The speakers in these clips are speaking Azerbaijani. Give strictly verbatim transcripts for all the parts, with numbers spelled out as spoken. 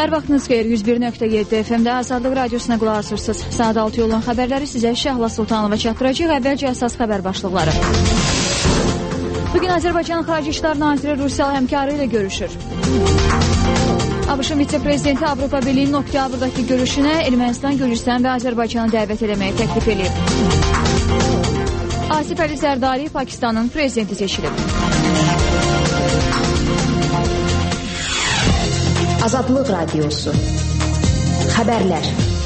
Hər vaxtınız xeyir, yüz bir nöqtə yeddi F M-də Azadlıq Radiosuna qulaq asırsınız. Saat altı olan xəbərləri sizə Şəhla Sultanova çatdıracaq. Əvvəlcə əsas xəbər başlıqları. Bugün Azərbaycanın Xarici İşlər Naziri Rusiyalı həmkarı ilə görüşür. ABŞ-ın vitse-prezidenti Avropa Birliyinin oktyabrdakı görüşünə Ermənistan, Gürcüstan və Azərbaycanı dəvət eləməyə təklif edib. Asif Əli Zərdari Pakistanın prezidenti seçilib. Azadlıq Radiosu. Xəbərlər.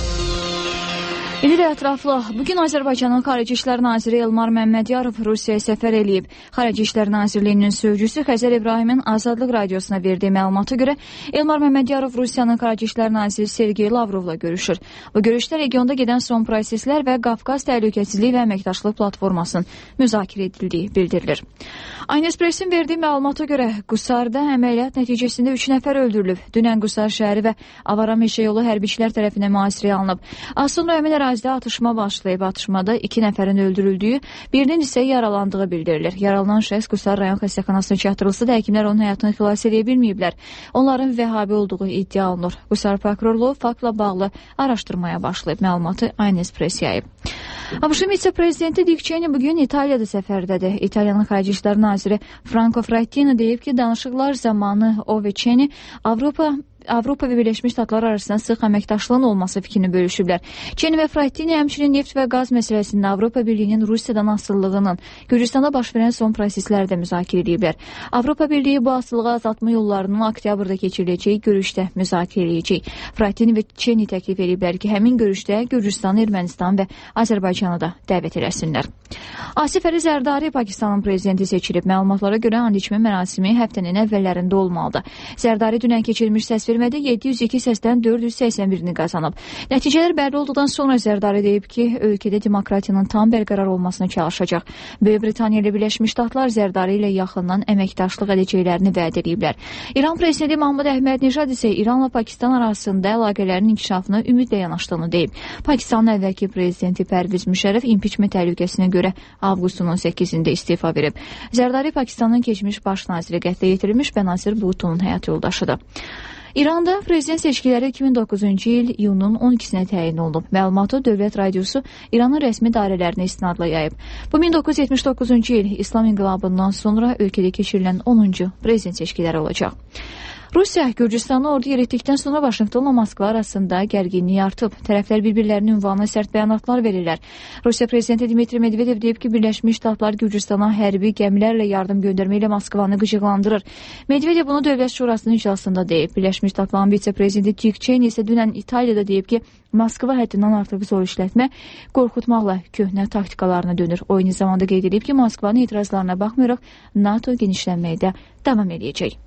İndi də ətraflı. Bugün Azərbaycanın Xarici İşlər Naziri Elmar Məmmədiyarov Rusiyaya səfər eləyib. Xarici İşlər Nazirliyinin sözcüsü Xəzər İbrahimin Azadlıq Radiosuna verdiyi məlumata görə Elmar Məmmədiyarov Rusiyanın Xarici İşlər Naziri Sergey Lavrovla görüşür. Bu görüşdə regionda gedən son proseslər və Qafqaz Təhlükəsizlik və Əməkdaşlıq platformasının müzakirə edildiyi bildirilir. Aynespressin verdiyi məlumata görə Qusarda əməliyyat nəticəsində üç nəfər öldürülüb. Dünən Qusar şəhəri və Avara meşə yolu hərbiçilər tərəfindən mühasirəyə alınıb. Az sonra həmin ərazidə atışma başlayıb. Atışmada iki nəfərin öldürüldüyü, birinin isə yaralandığı bildirilir. Yaralanan şəxs Qusar rayon xəstəxanasına çatdırılsa da həkimlər onun həyatını xilas edə bilməyiblər. Onların vəhabi olduğu iddia olunur. Qusar prokurorluğu faktla bağlı araşdırmaya başlayıb. Məlumatı Aynespress yayıb. ABŞ-ın vitse-prezidenti Dick Cheney bugün İtaliyada səfərdədir. İtaliyanın Xarici İşlər Naziri Franco Frattini deyib ki, danışıqlar zamanı o və Cheney Avropa Avropa və Birləşmiş Ştatlar arasında sıx əməkdaşlığın olması fikrini bölüşüblər. Cheney və Frattini həmçinin neft və qaz məsələsində Avropa Birliyinin Rusiyadan asılılığının, Gürcüstanda baş verən son prosesləri də müzakirə ediblər. Avropa Birliyi bu asılılığı azaltma yollarının oktyabrda keçiriləcəyi görüşdə müzakirə edəcək. Frattini və Cheney təklif ediblər ki, həmin görüşdə Gürcüstan, Ermənistan və Azərbaycanı da dəvət eləsinlər. Asif Əli Zərdari Pakistanın prezidenti seçilib. Məlumatlara görə and içmə mərasimi həftənin əvvəllərində olmalıdır. Zərdari dünən keçirilmiş səsvermədə yeddi yüz iki səsdən dörd yüz səksən birini qazanıb. Nəticələr bəlli olduqdan sonra Zərdari deyib ki, ölkədə demokratiyanın tam bərqərar olmasına çalışacaq. Böyük Britaniya ilə Birləşmiş Ştatlar Zərdari ilə yaxından əməkdaşlıq edəcəklərini vəd ediblər. İran prezidenti Mahmud Əhmədnejad isə İranla Pakistan arasında əlaqələrin inkişafına ümidlə yanaşdığını deyib. Pakistanın əvvəlki prezidenti Pərviz Müşərrəf impiçment təhlükəsinə görə avqustun on səkkizində istefa verib. Zərdari Pakistanın keçmiş baş naziri qətlə yetirilmiş Bənazir Bhuttonun həyat yoldaşıdır. İranda prezident seçkiləri iki min doqquzuncu il iyunun on ikisinə təyin olunub. Məlumatı Dövlət Radiosu İranın rəsmi dairələrinə istinadla yayıb. Bu min doqquz yüz yetmiş doqquzuncu il İslam inqilabından sonra ölkədə keçirilən onuncu prezident seçkiləri olacaq. Rusiya, Gürcüstanı ordu yeritdikdən sonra Vaşinqtonla Moskva arasında gərginlik artıb. Tərəflər bir-birlərinin ünvanına sərt bəyanatlar verirlər. Rusiya prezidenti Dmitri Medvedev deyib ki, Birləşmiş Ştatlar Gürcüstana hərbi gəmilərlə yardım göndərməklə Moskvanı qıcıqlandırır. Medvedev bunu Dövlət Şurasının iclasında deyib. Birləşmiş Ştatların vitse-prezidenti Dick Cheney isə dünən İtaliyada deyib ki, Moskva həddindən artıq zor işlətmə, qorxutmaqla köhnə taktikalarına dönür. O eyni zamanda qeyd edib ki, Moskvanın etirazlarına baxmayaraq NATO genişlənməyə də davam edəcək.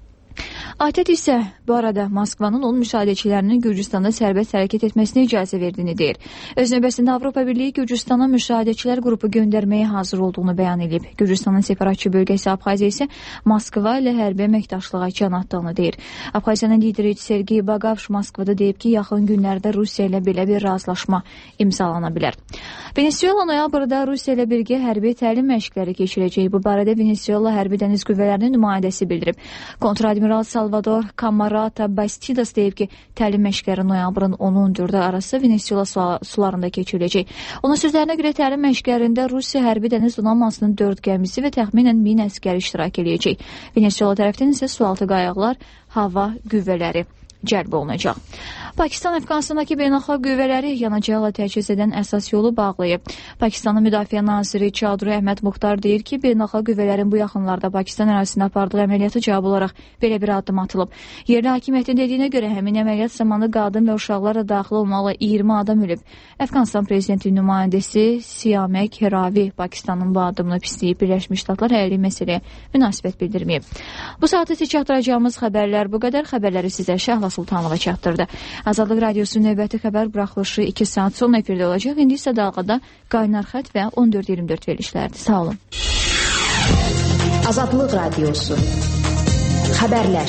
A T T isə bu arada Moskvanın onun müşahidəçilərinin Gürcüstanda sərbəst hərəkət etməsinə icazə verdiyini deyir. Öz növbəsində Avropa Birliyi Gürcüstana müşahidəçilər qrupu göndərməyə hazır olduğunu bəyan edib. Gürcüstanın separatçı bölgəsi Abxaziya isə Moskva ilə hərbi əməkdaşlığa can atdığını deyir. Abxaziyanın lideri Sergey Bagavş Moskvada deyib ki, yaxın günlərdə Rusiya ilə belə bir razılaşma imzalana bilər. Venezuela noyabrda Rusiya ilə birgə hərbi təlim məşqləri keçirəcək. Bu barədə Venezuela hərbi dəniz qüvvələrinin nümayəndəsi bildirib. Kontradmiral Salvador Camarata Bastidas deyib ki, təlim məşqləri noyabrın onu on dördü arası Venezuela sularında keçiriləcək. Onun sözlərinə görə təlim məşqlərində Rusiya hərbi dəniz donanmasının dörd gəmisi və təxminən min əskəri iştirak edəcək. Venezuela tərəfdən isə sualtı qayıqlar, hava qüvvələri cəlb olunacaq. Pakistan Əfqanistandakı beynəlxalq qüvvələri yanacaqla təchiz edən əsas yolu bağlayıb. Pakistanın Müdafiə naziri Çadru Əhməd Muxtar deyir ki, beynəlxalq qüvvələrin bu yaxınlarda Pakistan ərazisində apardığı əməliyyatı cavab olaraq belə bir addım atılıb. Yerli hakimiyyətin dediyinə görə həmin əməliyyat zamanı qadın və uşaqlarla daxil olmaqla iyirmi adam ölüb. Əfqanistan prezidentinin nümayəndəsi Siyamək Heravi Pakistanın bu addımını pisləyib. Birləşmiş Ştatlar hələlik məsələyə münasibət bildirməyib. Bu saatı sizə çatdıracağımız xəbərlər bu qədər. Xəbərləri sizə Şəhla Sultanova çatdırdı. Azadlıq Radiosunun növbəti xəbər buraxılışı iki saat sonra efirdə olacaq. İndi isə dalğada qaynar xətt və on dörd iyirmi dörd verilişlərdir. Sağ olun. Azadlıq Radiosu. Xəbərlər.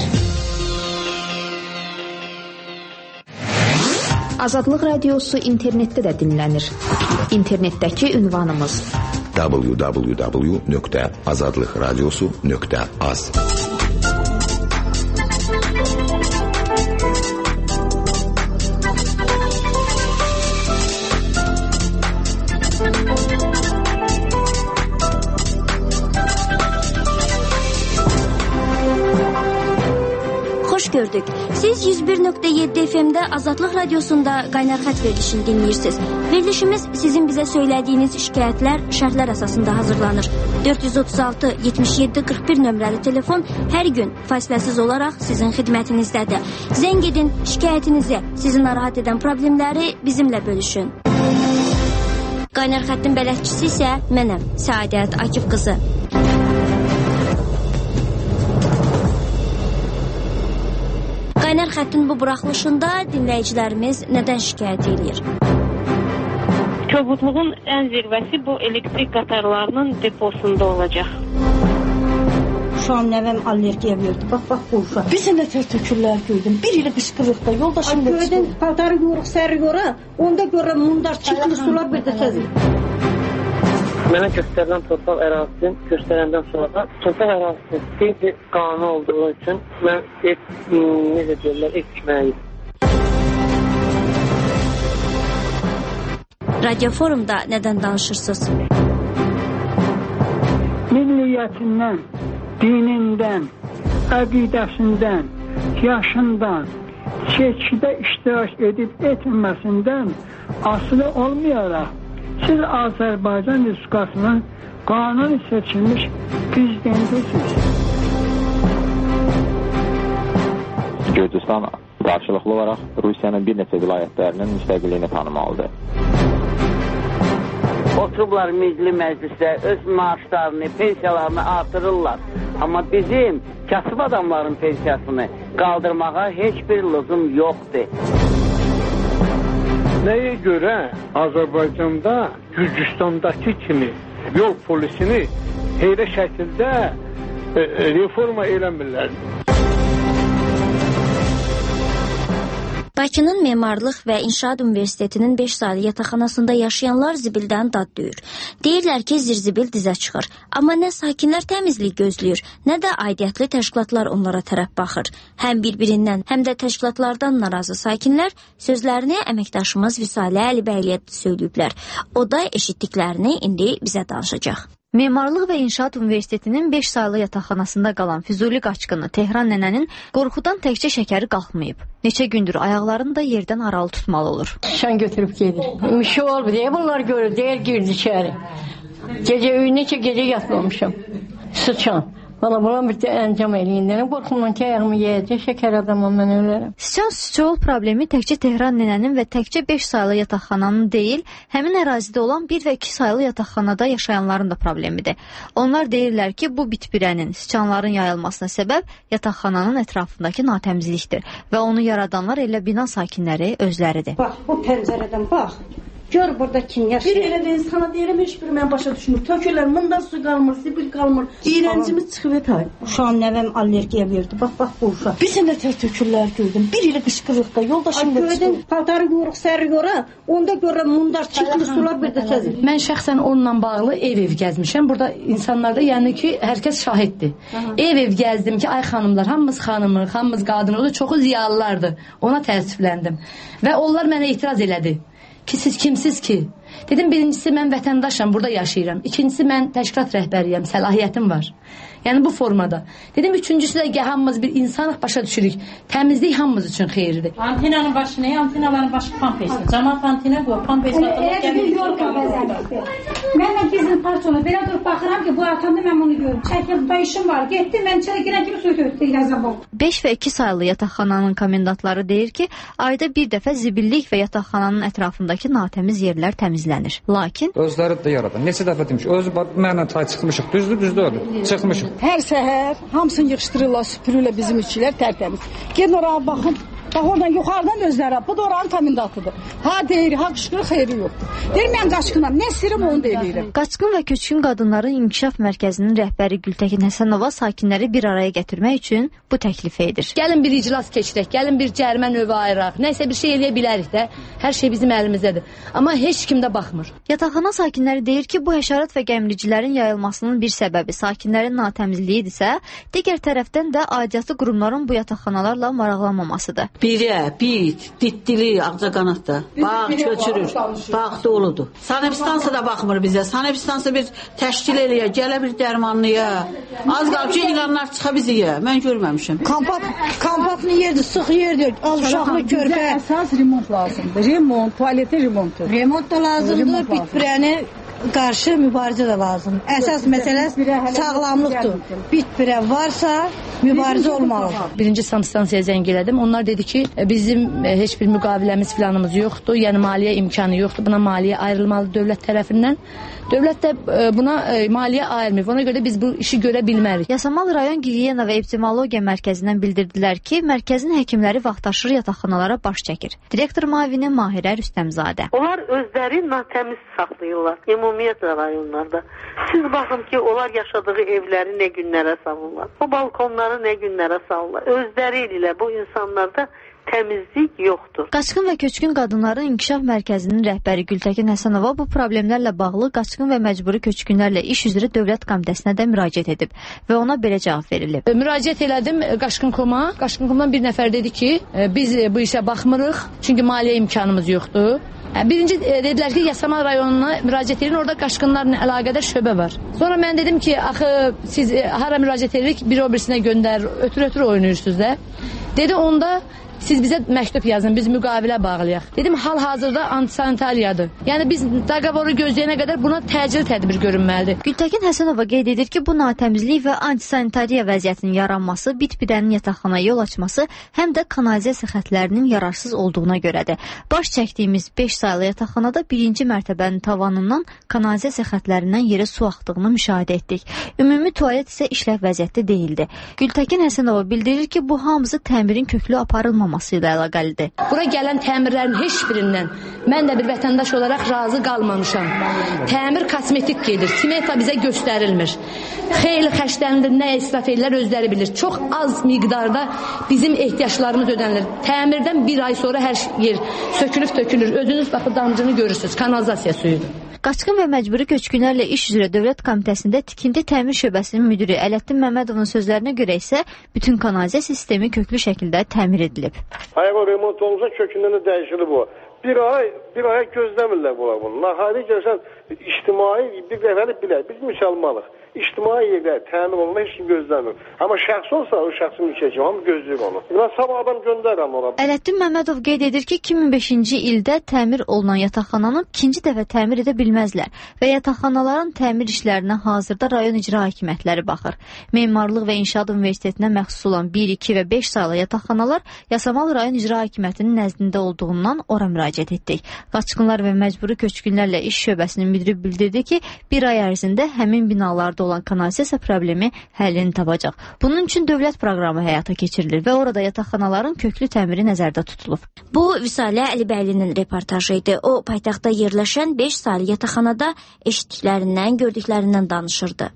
Azadlıq Radiosu internetdə də dinlənir. İnternetdəki ünvanımız w w w nöqtə azadlıq radiosu nöqtə az. gördük. Siz yüz bir nöqtə yeddi F M-də Azadlıq Radiosunda Qaynar Xətt verilişini dinləyirsiniz. Verilişimiz sizin bizə söylədiyiniz şikayətlər şərtlər əsasında hazırlanır. dörd yüz otuz altı yetmiş yeddi qırx bir nömrəli telefon hər gün fasiləsiz olaraq sizin xidmətinizdədir. Zəng edin, şikayətinizi, sizi narahat edən problemləri bizimlə bölüşün. Qaynar Xəttin bələdçisi isə mənəm, Səadət Akif qızı. Qaynar Xəttin bu buraxılışında dinləyicilərimiz nədən şikayət edir? Kobudluğun ən zirvəsi bu elektrik qatarlarının deposunda olacaq. Şu an nəvəm allergiya verdi. Bax, bax bu uşaq. Bir sənə tər tökürlər gördüm. Bir ilə qışqırıqda yoldaşım da gördüm. Paltarı yoruq, səri yoruq. Onda görə mundar çıxlı sular bir də təzir. Mənə göstərilən torpaq ərazisini göstərəndən sonra torpaq ərazisi bir qanun olduğu üçün mən ev, necə deyirlər, ev tikməliyim. Radio Forumda nədən danışırsınız? Milliyyətindən, dinindən, əqidəsindən, yaşından, seçkidə iştirak edib etməsindən asılı olmayaraq siz Azərbaycan Respublikasının qanuni seçilmiş prezidentisiniz. Gürcüstan qarşılıqlı olaraq Rusiyanın bir neçə vilayətlərinin müstəqilliyini tanımalıdır. Oturublar Milli Məclisdə öz maaşlarını, pensiyalarını artırırlar. Amma bizim kasıb adamların pensiyasını qaldırmağa heç bir lüzum yoxdur. Nəyə görə Azərbaycanda Gürcüstandakı kimi yol polisini heylə şəkildə e, reforma eləmirlər? Bakının Memarlıq və İnşaat Universitetinin beş saylı yataqxanasında yaşayanlar zibildən dad duyur. Deyirlər ki, zirzibil dizə çıxır. Amma nə sakinlər təmizlik gözləyir, nə də aidiyyətli təşkilatlar onlara tərəf baxır. Həm bir-birindən, həm də təşkilatlardan narazı sakinlər sözlərini əməkdaşımız Vüsalə Əlibəyliyə söyləyiblər. O da eşitdiklərini indi bizə danışacaq. Memarlıq və İnşaat Universitetinin beş saylı yataqxanasında qalan Füzuli qaçqını Tehran nənənin qorxudan təkcə şəkəri qalxmayıb. Neçə gündür ayaqlarını da yerdən aralı tutmalı olur. Şən götürüb gedir. Bir şey oldu deyə bunlar görür, deyir girdi içəri. Gecə neçə gecə yatmamışam. Sıçan. Valla buna bir də əncam eləyindən qorxumdan ki, ayağımı yeyəcək, şəkər adamam, mən ölərəm. Sıçan sıçol problemi təkcə Tehran nənənin və təkcə beş saylı yataqxananın deyil, həmin ərazidə olan bir və iki saylı yataqxanada yaşayanların da problemidir. Onlar deyirlər ki, bu bitbirənin, sıçanların yayılmasına səbəb yataqxananın ətrafındakı natəmizlikdir və onu yaradanlar elə bina sakinləri özləridir. Bax, bu pəncərədən bax. Gör burada kim yaşayır. Bir elə də insana deyirəm, heç bir mən başa düşmür. Tökürlər, bundan su qalmır, zibil qalmır. İğrəncimiz çıxıb etay. Şu an nəvəm allergiya verdi. Bax, bax bu uşaq. Bir sənə tər tökürlər gördüm. Bir ilə qışqırıqda yoldaşım da gördüm. Paltarı yoruq, səri yoruq. Onda görə mundar çıxlı sular bir də təzir. Mən şəxsən onunla bağlı ev-ev gəzmişəm. Burada insanlarda yəni ki, hər kəs şahiddir. Ev-ev gəzdim ki, ay xanımlar, hamımız xanımıq, hamımız qadınıq, çoxu ziyalılardır. Ona təəssüfləndim. Və onlar mənə etiraz elədi. Ki siz kimsiz ki? Dedim, birincisi mən vətəndaşam, burada yaşayıram. İkincisi mən təşkilat rəhbəriyəm, səlahiyyətim var. Yəni bu formada. Dedim, üçüncüsü də hamımız bir insanıq, başa düşürük. Təmizlik hamımız üçün xeyirdir. Antenanın başı ne? Antenaların başı pampesdir. Camaat antena qoyur, pampes atılır. Mən də bizim parsonu belə durub baxıram ki, bu atanda mən bunu görürüm. Çəkib da işim var. Getdim, mən içəri girən kimi su tökdü, yazam oldu. beş və iki saylı yataqxananın komendantları deyir ki, ayda bir dəfə zibillik və yataqxananın ətrafındakı natəmiz yerlər təmizlənir. Lakin özləri də yaradan. Neçə dəfə demiş, özü mənlə tay çıxmışıq. Düzdür, düzdür öyle. Çıxmışıq. Hər səhər hamısını yığışdırırlar, süpürürlər bizim işçilər tərtəmiz. Gedin oraya baxın. Bax oradan yuxarıdan özləri, bu da oranın komendantıdır. Ha deyir, ha qışqırıq xeyri yoxdur. Deyir, mən qaçqınam, nə istəyirəm onu da eləyirəm. Qaçqın və köçkün qadınların inkişaf mərkəzinin rəhbəri Gültəkin Həsənova sakinləri bir araya gətirmək üçün bu təklifi edir. Gəlin bir iclas keçirək, gəlin bir cərimə növü ayıraq, nəsə bir şey eləyə bilərik də. Hər şey bizim əlimizdədir. Amma heç kim də baxmır. Yataqxana sakinləri deyir ki, bu həşərat və gəmiricilərin yayılmasının bir səbəbi sakinlərin natəmizliyidirsə, digər tərəfdən də aidiyyatı qurumların bu yataqxanalarla maraqlanmamasıdır. birə, bit, ditdili, ağcaqanadda. Bağ köçürür, bağ doludur. Sanepstansiya da baxmır bizə. Sanepstansiya bir təşkil eləyə, gələ bir dərmanlıya. Az qalıb ki, ilanlar çıxa biziyə. Mən görməmişim. Kampat, kampatlı yerdir, sıx yerdir, az uşaqlı körpə. Bizə əsas remont lazımdır. Remont, tualetin remontu. Remont da lazımdır, bitpirəni qarşı mübarizə də lazım. Əsas məsələ sağlamlıqdır. Bitpirə varsa mübarizə olmalıdır. Birinci sanstansiyaya zəng elədim. Onlar dedi ki, bizim heç bir müqaviləmiz filanımız yoxdur. Yəni maliyyə imkanı yoxdur. Buna maliyyə ayrılmalı dövlət tərəfindən. Dövlət də buna maliyyə ayırmır. Ona görə biz bu işi görə bilmərik. Yasamal rayon gigiyena və epidemiologiya mərkəzindən bildirdilər ki, mərkəzin həkimləri vaxtaşırı yataqxanalara baş çəkir. Direktor müavini Mahirə Rüstəmzadə. Onlar özləri natəmiz saxlayırlar. Ümumiyyətlə rayonlarda. Siz baxın ki, onlar yaşadığı evləri nə günlərə salırlar. O balkonları nə günlərə salırlar. Özləri ilə bu insanlarda təmizlik yoxdur. Qaçqın və köçkün qadınların inkişaf mərkəzinin rəhbəri Gültəkin Həsənova bu problemlərlə bağlı qaçqın və məcburi köçkünlərlə iş üzrə Dövlət Komitəsinə də müraciət edib və ona belə cavab verilib. Müraciət elədim Qaçqın Koma. Qaçqın Komdan bir nəfər dedi ki, biz bu işə baxmırıq, çünki maliyyə imkanımız yoxdur. Birinci dedilər ki, Yasamal rayonuna müraciət edin, orada qaçqınlarla əlaqədar şöbə var. Sonra mən dedim ki, axı siz hara müraciət edirik, biri o birisinə göndər, ötür-ötür oynayırsınız da. Dedi, onda siz bizə məktub yazın, biz müqavilə bağlayaq. Dedim, hal-hazırda antisanitariyadır. Yəni biz daqavoru gözləyənə qədər buna təcil tədbir görünməlidir. Gültəkin Həsənova qeyd edir ki, bu natəmizlik və antisanitariya vəziyyətinin yaranması, bit-birənin yataqxanaya yol açması həm də kanalizasiya xətlərinin yararsız olduğuna görədir. Baş çəkdiyimiz beş saylı yataqxanada birinci mərtəbənin tavanından kanalizasiya xətlərindən yerə su axdığını müşahidə etdik. Ümumi tualet isə işləv vəziyyətdə deyildi. Gültəkin Həsənova bildirir ki, bu hamısı təmirin köklü aparılmaması ilə əlaqəlidir. Bura gələn təmirlərin heç birindən mən də bir vətəndaş olaraq razı qalmamışam. Təmir kosmetik gedir. Simeta bizə göstərilmir. Xeyli xərclənilir, nə israf edirlər özləri bilir. Çox az miqdarda bizim ehtiyaclarımız ödənilir. Təmirdən bir ay sonra hər yer sökülüb tökülür. Özünüz baxı damcını görürsünüz. Kanalizasiya suyudur. Qaçqın və məcburi köçkünlərlə iş üzrə Dövlət Komitəsində tikinti təmir şöbəsinin müdiri Ələddin Məmmədovun sözlərinə görə isə bütün kanalizasiya sistemi köklü şəkildə təmir edilib. Ayağı remont olunsa kökündən də dəyişilib bu. Bir ay, bir aya gözləmirlər bunlar bunu. Nahari gəlsən ictimai bir dəfəlik bilər. Biz müsəlmanıq. İctimai yerlər təmin olunma heç kim gözləmir. Amma şəxs olsa o şəxsin mülkiyyəti hamı gözləyir onu. Mən sabah adam göndərirəm ona. Ələddin Məmmədov qeyd edir ki, iki min beşinci ildə təmir olunan yataqxananı ikinci dəfə təmir edə bilməzlər və yataqxanaların təmir işlərinə hazırda rayon icra hakimiyyətləri baxır. Memarlıq və İnşaat Universitetinə məxsus olan bir, iki və beş saylı yataqxanalar Yasamal rayon icra hakimiyyətinin nəzdində olduğundan ora müraciət etdik. Qaçqınlar və məcburi köçkünlərlə iş şöbəsinin müdiri bildirdi ki, bir ay ərzində həmin binalarda olan kanalizasiya problemi həllini tapacaq. Bunun üçün dövlət proqramı həyata keçirilir və orada yataqxanaların köklü təmiri nəzərdə tutulub. Bu Vüsalə Əlibəylinin reportajı idi. O paytaxtda yerləşən beş saylı yataqxanada eşitdiklərindən, gördüklərindən danışırdı.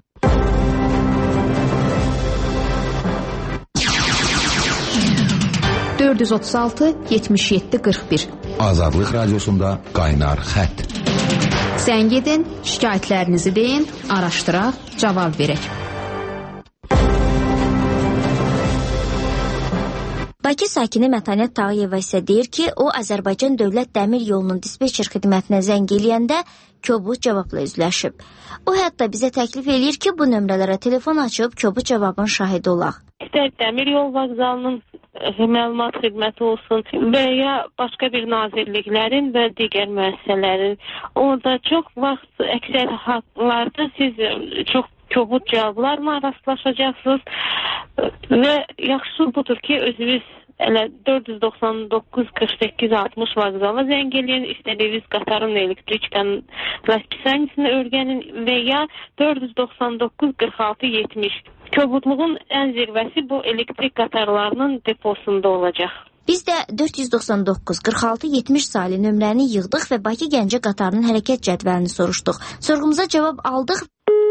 dörd yüz otuz altı yetmiş yeddi qırx bir Azadlıq Radiosunda Qaynar Xətt. Zəng edin, şikayətlərinizi deyin, araşdıraq, cavab verək. Bakı sakini Mətanət Tağıyeva isə deyir ki, o Azərbaycan Dövlət Dəmir Yolunun dispetçer xidmətinə zəng eləyəndə kobud cavabla üzləşib. O hətta bizə təklif eləyir ki, bu nömrələrə telefon açıb kobud cavabın şahidi olaq. İstər dəmir yol vağzalının məlumat xidməti olsun və ya başqa bir nazirliklərin və digər müəssisələrin. Orada çox vaxt əksər hallarda siz çox kobud cavablarla rastlaşacaqsınız və yaxşısı budur ki, özünüz elə dörd yüz doxsan doqquz qırx səkkiz altmış vağzala zəng eləyin, istədiyiniz qatarın elektrikanın raspisanisini öyrənin və ya dörd yüz doxsan doqquz qırx altı yetmiş. Kobudluğun ən zirvəsi bu elektrik qatarlarının deposunda olacaq. Biz də dörd yüz doxsan doqquz qırx altı yetmiş saylı nömrəni yığdıq və Bakı Gəncə qatarının hərəkət cədvəlini soruşduq. Sorğumuza cavab aldıq.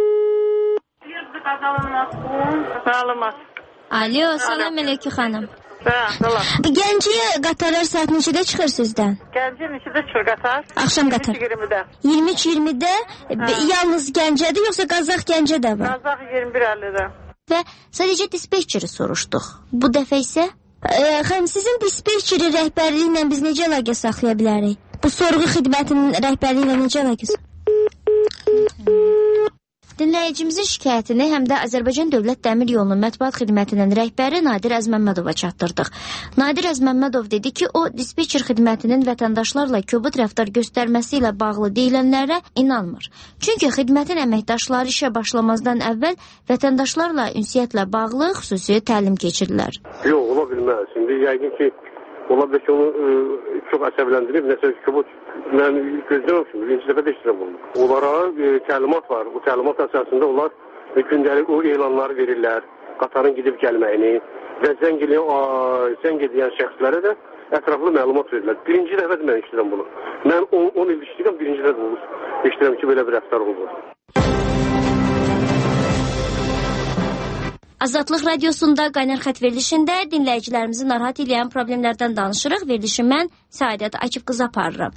Alo, salam əleykum xanım. Gəncəyə qatarlar saat neçədə çıxır sizdən? Gəncə neçədə çıxır qatar? Axşam qatar. iyirmi üç iyirmidə. iyirmi üç iyirmidə yalnız Gəncədir, yoxsa Qazax Gəncə də var? Qazax iyirmi bir əllidə. Və sadəcə dispetçeri soruşduq. Bu dəfə isə Xanım, sizin dispetçeri rəhbərliyi ilə biz necə əlaqə saxlaya bilərik? Bu sorğu xidmətinin rəhbərliyi ilə necə əlaqə saxlaya? Dinləyicimizin şikayətini həm də Azərbaycan Dövlət Dəmir Yolunun mətbuat xidmətinin rəhbəri Nadir Əzməmmədova çatdırdıq. Nadir Əzməmmədov dedi ki, o dispetçer xidmətinin vətəndaşlarla kobud rəftar göstərməsi ilə bağlı deyilənlərə inanmır. Çünki xidmətin əməkdaşları işə başlamazdan əvvəl vətəndaşlarla ünsiyyətlə bağlı xüsusi təlim keçirlər. Yox, ola bilməz. Şimdi yəqin ki, ola bilər ki, onu e, çox əsəbləndirib, nəsə kobud. Mən gözləməmişim, birinci dəfə də işləyirəm bunu. Onlara e, təlimat var. Bu təlimat əsasında onlar e, gündəlik o elanları verirlər, qatarın gidib gəlməyini və zəng edən şəxslərə də ətraflı məlumat verirlər. Birinci dəfə də mən işləyirəm bunu. Mən on il işləyirəm, birinci dəfə bunu işləyirəm ki, belə bir rəftar olur. Azadlıq Radiosunda Qaynar Xətt verilişində dinləyicilərimizi narahat edən problemlərdən danışırıq. Verilişi mən Səadət Akif qızı aparıram.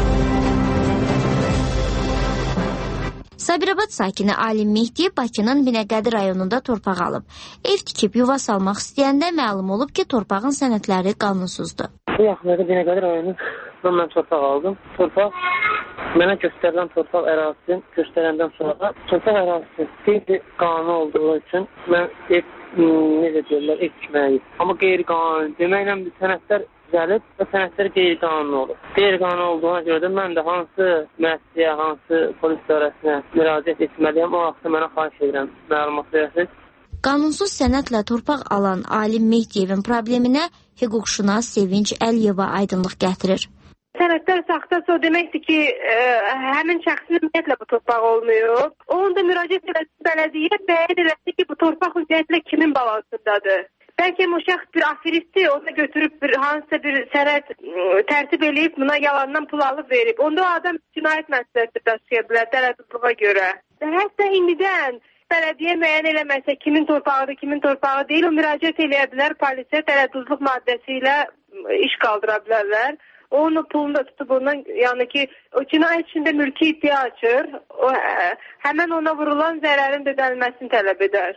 Sabirabad sakini Alim Mehdi Bakının Binəqədi rayonunda torpaq alıb. Ev tikib yuva salmaq istəyəndə məlum olub ki, torpağın sənədləri qanunsuzdur. Bu yaxınlarda Binəqədi rayonundan mən torpaq aldım. Torpaq mənə göstərilən torpaq ərazisi göstərəndən sonra torpaq ərazisi qeyri-qanuni olduğu üçün mən ev, necə deyirlər, ev tikməliyim. Amma qeyri-qanuni deməklə bir sənədlər düzəlib və sənədlər qeyri-qanuni olur. Qeyri-qanuni olduğuna görə də mən də hansı müəssisəyə, hansı polis idarəsinə müraciət etməliyəm, o vaxtda mənə xahiş edirəm, məlumat verəsiniz. Qanunsuz sənədlə torpaq alan Alim Mehdiyevin probleminə hüquqşünas Sevinç Əliyeva aydınlıq gətirir. Sənədlər saxtası o deməkdir ki, ə, həmin şəxsin ümumiyyətlə bu torpaq olmuyor. Onun da müraciət eləsin bələdiyyə bəyan eləsin ki, bu torpaq ümumiyyətlə kimin balansındadır. Bəlkə o şəxs bir afiristdir, onu da götürüb bir, hansısa bir sənəd tərtib eləyib, buna yalandan pul alıb verib. Onda o adam cinayət məsuliyyəti daşıya bilər dələduzluğa görə. Hətta indidən bələdiyyə müəyyən eləməsə kimin torpağıdır, kimin torpağı deyil, o müraciət eləyə bilər, polisə dələduzluq maddəsi ilə iş qaldıra bilərlər. Onun pulunu da tutub ondan, yəni ki, o cinayət içində mülki iddia açır, o, ə, həmən ona vurulan zərərin ödənilməsini tələb edər.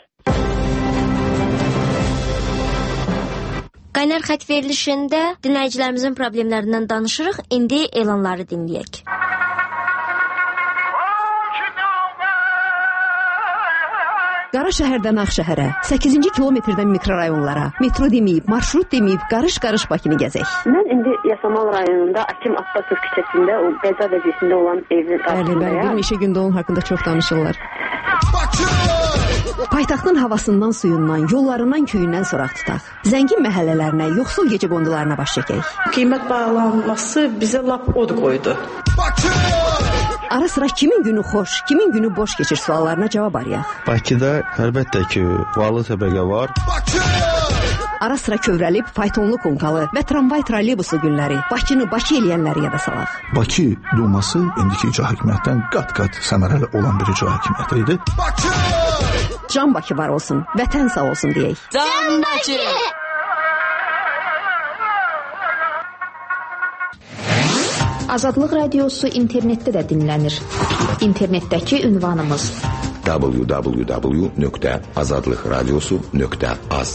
Qaynar Xətt verilişində dinləyicilərimizin problemlərindən danışırıq. İndi elanları dinləyək. Qara şəhərdən Ağşəhərə, səkkizinci kilometrdən mikrorayonlara, metro deməyib, marşrut deməyib, qarış-qarış Bakını gəzək. Mən indi Yasamal rayonunda Akim Abbasov küçəsində o qəza vəziyyətində olan evin qarşısındayam. Bəli, bəli, bir neçə gündə onun haqqında çox danışırlar. Paytaxtın havasından, suyundan, yollarından, köyündən soraq tutaq. Zəngin məhəllələrinə, yoxsul gecə qondularına baş çəkək. Qiymət bağlanması bizə lap od qoydu. Ara sıra kimin günü xoş, kimin günü boş keçir suallarına cavab arayaq. Bakıda əlbəttə ki, varlı təbəqə var. Ara sıra kövrəlib, faytonlu konkalı və tramvay trolleybusu günləri Bakını Bakı eləyənləri yada salaq. Bakı Duması indiki icra hakimiyyətdən qat-qat səmərəli olan bir icra hakimiyyəti idi. Can Bakı var olsun, vətən sağ olsun deyək. Can Bakı! Azadlıq Radiosu internetdə də dinlənir. İnternetdəki ünvanımız w w w nöqtə azadlıq radiosu nöqtə az.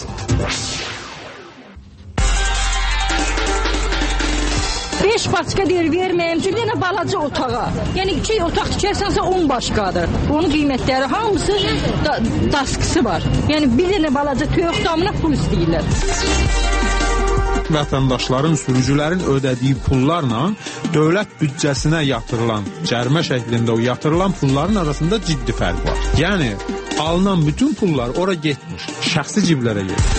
Beş başqa deyir verməyəm, çünki yenə balaca otağa. Yəni iki otaq tikərsənsə on başqadır. Onun qiymətləri hamısı da, daskısı var. Yəni bir dənə balaca toyuq damına pul istəyirlər. Vətəndaşların, sürücülərin ödədiyi pullarla dövlət büdcəsinə yatırılan, cərimə şəklində o yatırılan pulların arasında ciddi fərq var. Yəni, alınan bütün pullar ora getmiş, şəxsi ciblərə gedir.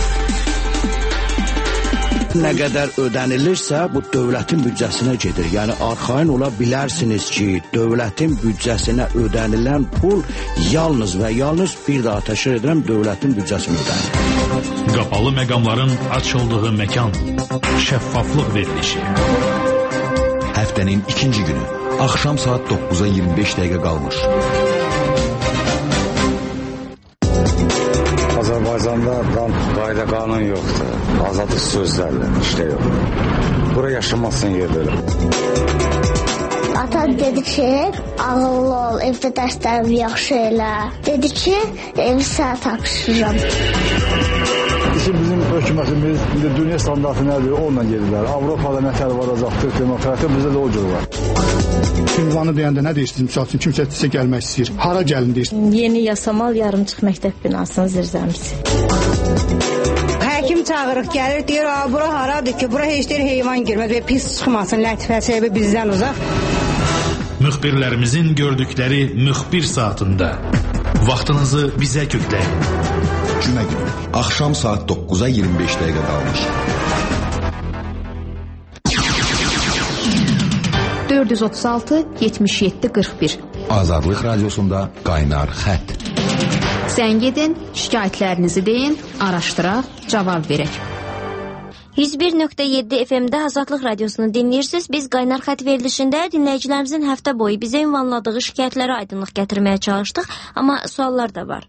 Nə qədər ödənilirsə, bu dövlətin büdcəsinə gedir. Yəni, arxain ola bilərsiniz ki, dövlətin büdcəsinə ödənilən pul yalnız və yalnız bir daha təşkil edirəm, dövlətin büdcəsinə ödənilir. Qapalı məqamların açıldığı məkan, şəffaflıq verilişi. Həftənin ikinci günü, axşam saat dokkuza iyirmi beş dəqiqə qalmış. Azərbaycanda qayda qanun yoxdur. Azadlıq sözlərlə işlə yox. Bura yaşamazsın yerdə. Ata dedi ki, ağıllı ol, evdə dərslərimi yaxşı elə. Dedi ki, evi sənə tapşırıram. İşte bizim hökumətimiz indi dünya standartı nədir? Onunla gedirlər. Avropada nətər varacaqdır, demokratiya bizdə də o cür var. Ünvanı deyəndə nə deyirsiniz? Misal üçün kimsə sizə gəlmək istəyir. Hara gəlin deyirsiniz? Yeni Yasamal yarımçıq məktəb binasının zirzəmisi. Həkim çağırıq gəlir, deyir, bura haradır ki, bura heç deyir heyvan girməz və pis çıxmasın, lətifəsi bizdən uzaq. Müxbirlərimizin gördükləri müxbir saatında vaxtınızı bizə kökləyin. Cümə günü axşam saat doqquza iyirmi beş dəqiqə qalmış. dörd yüz otuz altı yetmiş yeddi qırx bir Azadlıq Radiosunda Qaynar Xətt. Zəng edin, şikayətlərinizi deyin, araşdıraq, cavab verək. yüz bir nöqtə yeddi F M-də Azadlıq Radiosunu dinləyirsiniz. Biz Qaynar Xətt verilişində dinləyicilərimizin həftə boyu bizə ünvanladığı şikayətlərə aydınlıq gətirməyə çalışdıq, amma suallar da var.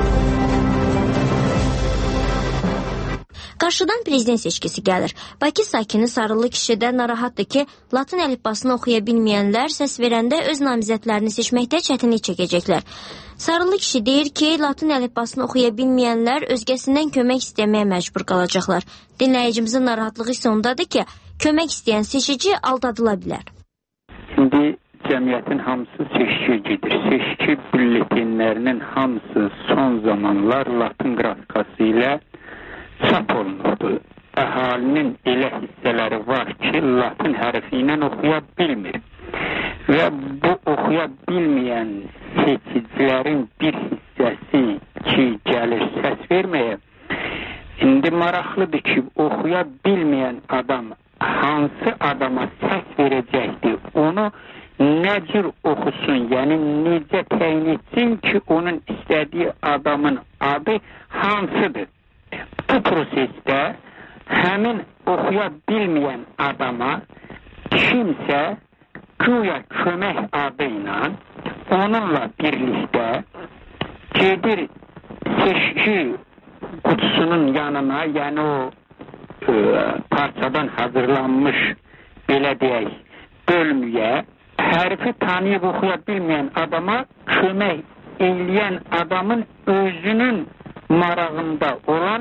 Qarşıdan prezident seçkisi gəlir. Bakı sakini Sarılı kişidə narahatdır ki, latın əlifbasını oxuya bilməyənlər səs verəndə öz namizədlərini seçməkdə çətinlik çəkəcəklər. Sarılı kişi deyir ki, latın əlifbasını oxuya bilməyənlər özgəsindən kömək istəməyə məcbur qalacaqlar. Dinləyicimizin narahatlığı isə ondadır ki, kömək istəyən seçici aldadıla bilər. İndi cəmiyyətin hamısı seçkiyə gedir. Seçki bülletenlərinin hamısı son zamanlar latın qrafikası ilə çap olunurdu. Əhalinin elə hissələri var ki, latın hərfi ilə oxuya bilmir. Və bu oxuya bilməyən seçicilərin bir hissəsi ki, gəlir səs verməyə, indi maraqlıdır ki, oxuya bilməyən adam hansı adama səs verəcəkdir, onu nə cür oxusun, yəni necə təyin etsin ki, onun istədiyi adamın adı hansıdır? Bu prosesdə həmin oxuya bilməyən adama kimsə güya kömək adı ilə onunla birlikdə gedir seçki qutusunun yanına, yəni o e, parçadan hazırlanmış belə deyək bölmüyə hərfi tanıyıb oxuya bilməyən adama kömək eləyən adamın özünün marağında olan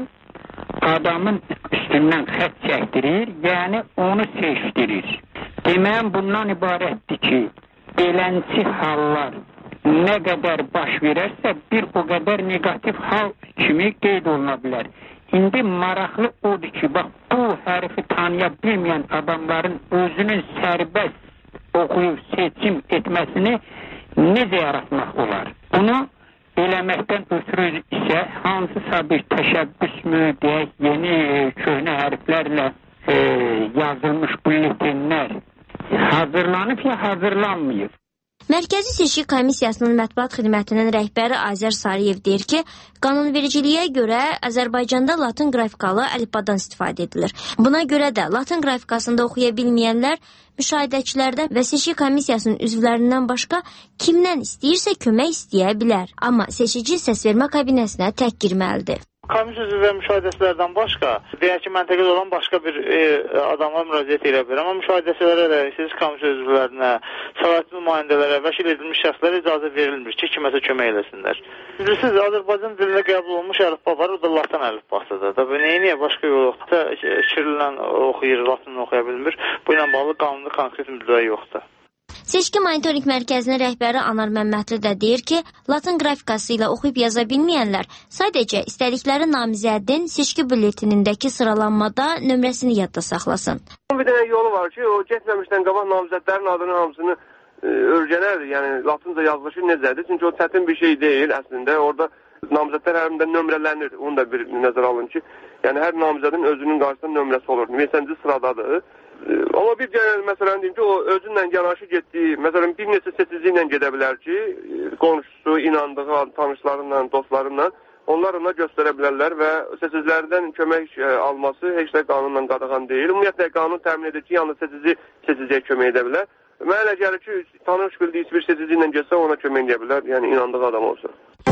adamın üstündən xət çəkdirir, yəni onu seçdirir. Deməyəm bundan ibarətdir ki, belənçi hallar nə qədər baş verərsə, bir o qədər negativ hal kimi qeyd oluna bilər. İndi maraqlı odur ki, bax, bu hərfi tanıya bilməyən adamların özünün sərbəst oxuyub seçim etməsini necə yaratmaq olar? Bunu eləməkdən ötürü isə hansısa bir təşəbbüs mü, deyək, yeni e, köhnə hərflərlə e, yazılmış bülletenlər hazırlanıb ya hazırlanmayıb. Mərkəzi Seçki Komissiyasının mətbuat xidmətinin rəhbəri Azər Sarıyev deyir ki, qanunvericiliyə görə Azərbaycanda latın qrafikalı əlifbadan istifadə edilir. Buna görə də latın qrafikasında oxuya bilməyənlər müşahidəçilərdən və Seçki Komissiyasının üzvlərindən başqa kimdən istəyirsə kömək istəyə bilər. Amma seçici səsvermə kabinəsinə tək girməlidir. Komissiya üzvü və müşahidəçilərdən başqa, deyək ki, məntəqədə olan başqa bir e, adamlar müraciət edə bilər. Amma müşahidəçilərə, seçki komissiya üzvlərinə, səlahiyyətli nümayəndələrə, vəkil edilmiş şəxslərə icazə verilmir ki, kiməsə kömək eləsinlər. Bilirsiniz, Azərbaycan dilində qəbul olunmuş əlifba var, o da latın əlifbasıdır. Tabii neyiniyə başqa yol yoxdur. Kirllə oxuyur, latınla oxuya bilmir. Bu ilə bağlı qanunda konkret müddəa yoxdur. Seçki Monitoring Mərkəzinin rəhbəri Anar Məmmədli də deyir ki, latın qrafikası ilə oxuyub yaza bilməyənlər sadəcə istədikləri namizədin seçki bülletenindəki sıralanmada nömrəsini yadda saxlasın. Bir dənə yolu var ki, o getməmişdən qabaq namizədlərin adını hamısını e, örgənərdir. Yəni latınca yazılışı necədir? Çünki o çətin bir şey deyil əslində. Orada namizədlər hər birində nömrələnir. Onu da bir nəzərə alın ki, yəni hər namizədin özünün qarşısında nömrəsi olur. Neçənci sıradadır. Amma bir gələn məsələn deyim ki, o özünlə yanaşı getdiyi, məsələn bir neçə seçici ilə gedə bilər ki, qonşusu, inandığı tanışlarıyla, dostlarıyla onlar ona göstərə bilərlər və seçicilərdən kömək alması heç də qanunla qadağan deyil. Ümumiyyətlə qanun təmin edir ki, yalnız seçici seçiciyə kömək edə bilər. Mənə elə gəlir ki, tanış bildiyi bir seçici ilə getsə ona kömək edə bilər, yəni inandığı adam olsa.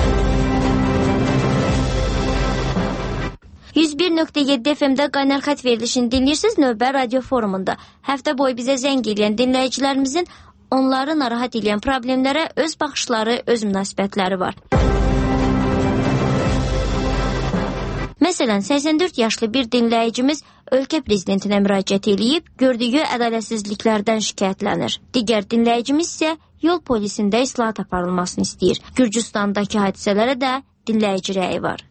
yüz bir nöqtə yeddi F M-də Qaynar Xətt verilişini dinləyirsiniz növbə radio forumunda. Həftə boyu bizə zəng edən dinləyicilərimizin onları narahat edən problemlərə öz baxışları, öz münasibətləri var. Məsələn, səksən dörd yaşlı bir dinləyicimiz ölkə prezidentinə müraciət edib, gördüyü ədalətsizliklərdən şikayətlənir. Digər dinləyicimiz isə yol polisində islahat aparılmasını istəyir. Gürcüstandakı hadisələrə də dinləyici rəyi var.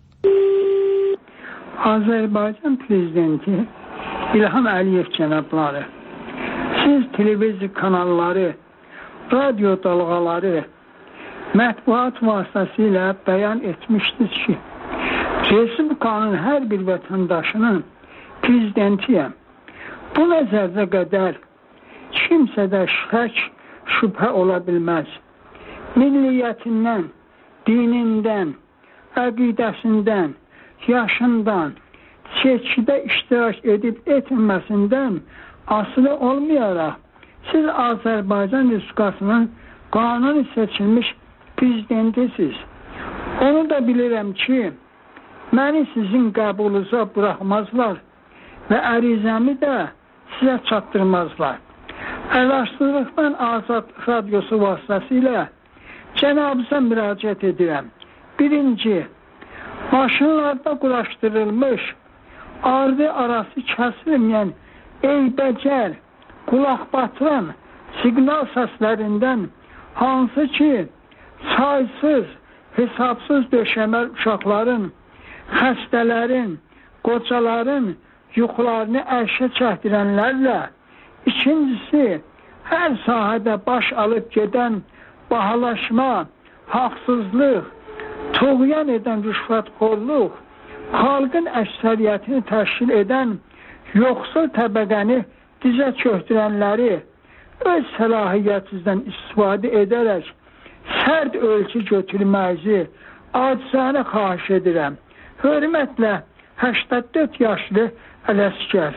Azərbaycan prezidenti İlham Əliyev cənabları, siz televiziya kanalları, radyo dalğaları, mətbuat vasitəsilə bəyan etmişdiniz ki, Respublikanın hər bir vətəndaşının prezidentiyəm. Bu nəzərdə qədər kimsədə şək, şübhə ola bilməz. Milliyyətindən, dinindən, əqidəsindən, yaşından, seçkidə iştirak edib etməsindən asılı olmayaraq, siz Azərbaycan Respublikasının qanuni seçilmiş prezidentisiniz. Onu da bilirəm ki, məni sizin qəbulunuza buraxmazlar və ərizəmi də sizə çatdırmazlar. Əlaşdırlıqdan Azad Radyosu vasitəsilə cənabınıza müraciət edirəm. Birinci, maşınlarda quraşdırılmış, ardı arası kəsilməyən, eybəcər, qulaq batıran siqnal səslərindən hansı ki, saysız, hesabsız döşəməl uşaqların, xəstələrin, qocaların yuxularını ərşə çəkdirənlərlə, ikincisi, hər sahədə baş alıb gedən bahalaşma, haqsızlıq, tuğyan edən rüşvətxorluq, xalqın əksəriyyətini təşkil edən yoxsul təbəqəni dizə çöktürənləri öz səlahiyyətsizdən istifadə edərək sərt ölçü götürməyizi acizanə xahiş edirəm. Hörmətlə səksən dörd yaşlı Ələsgər.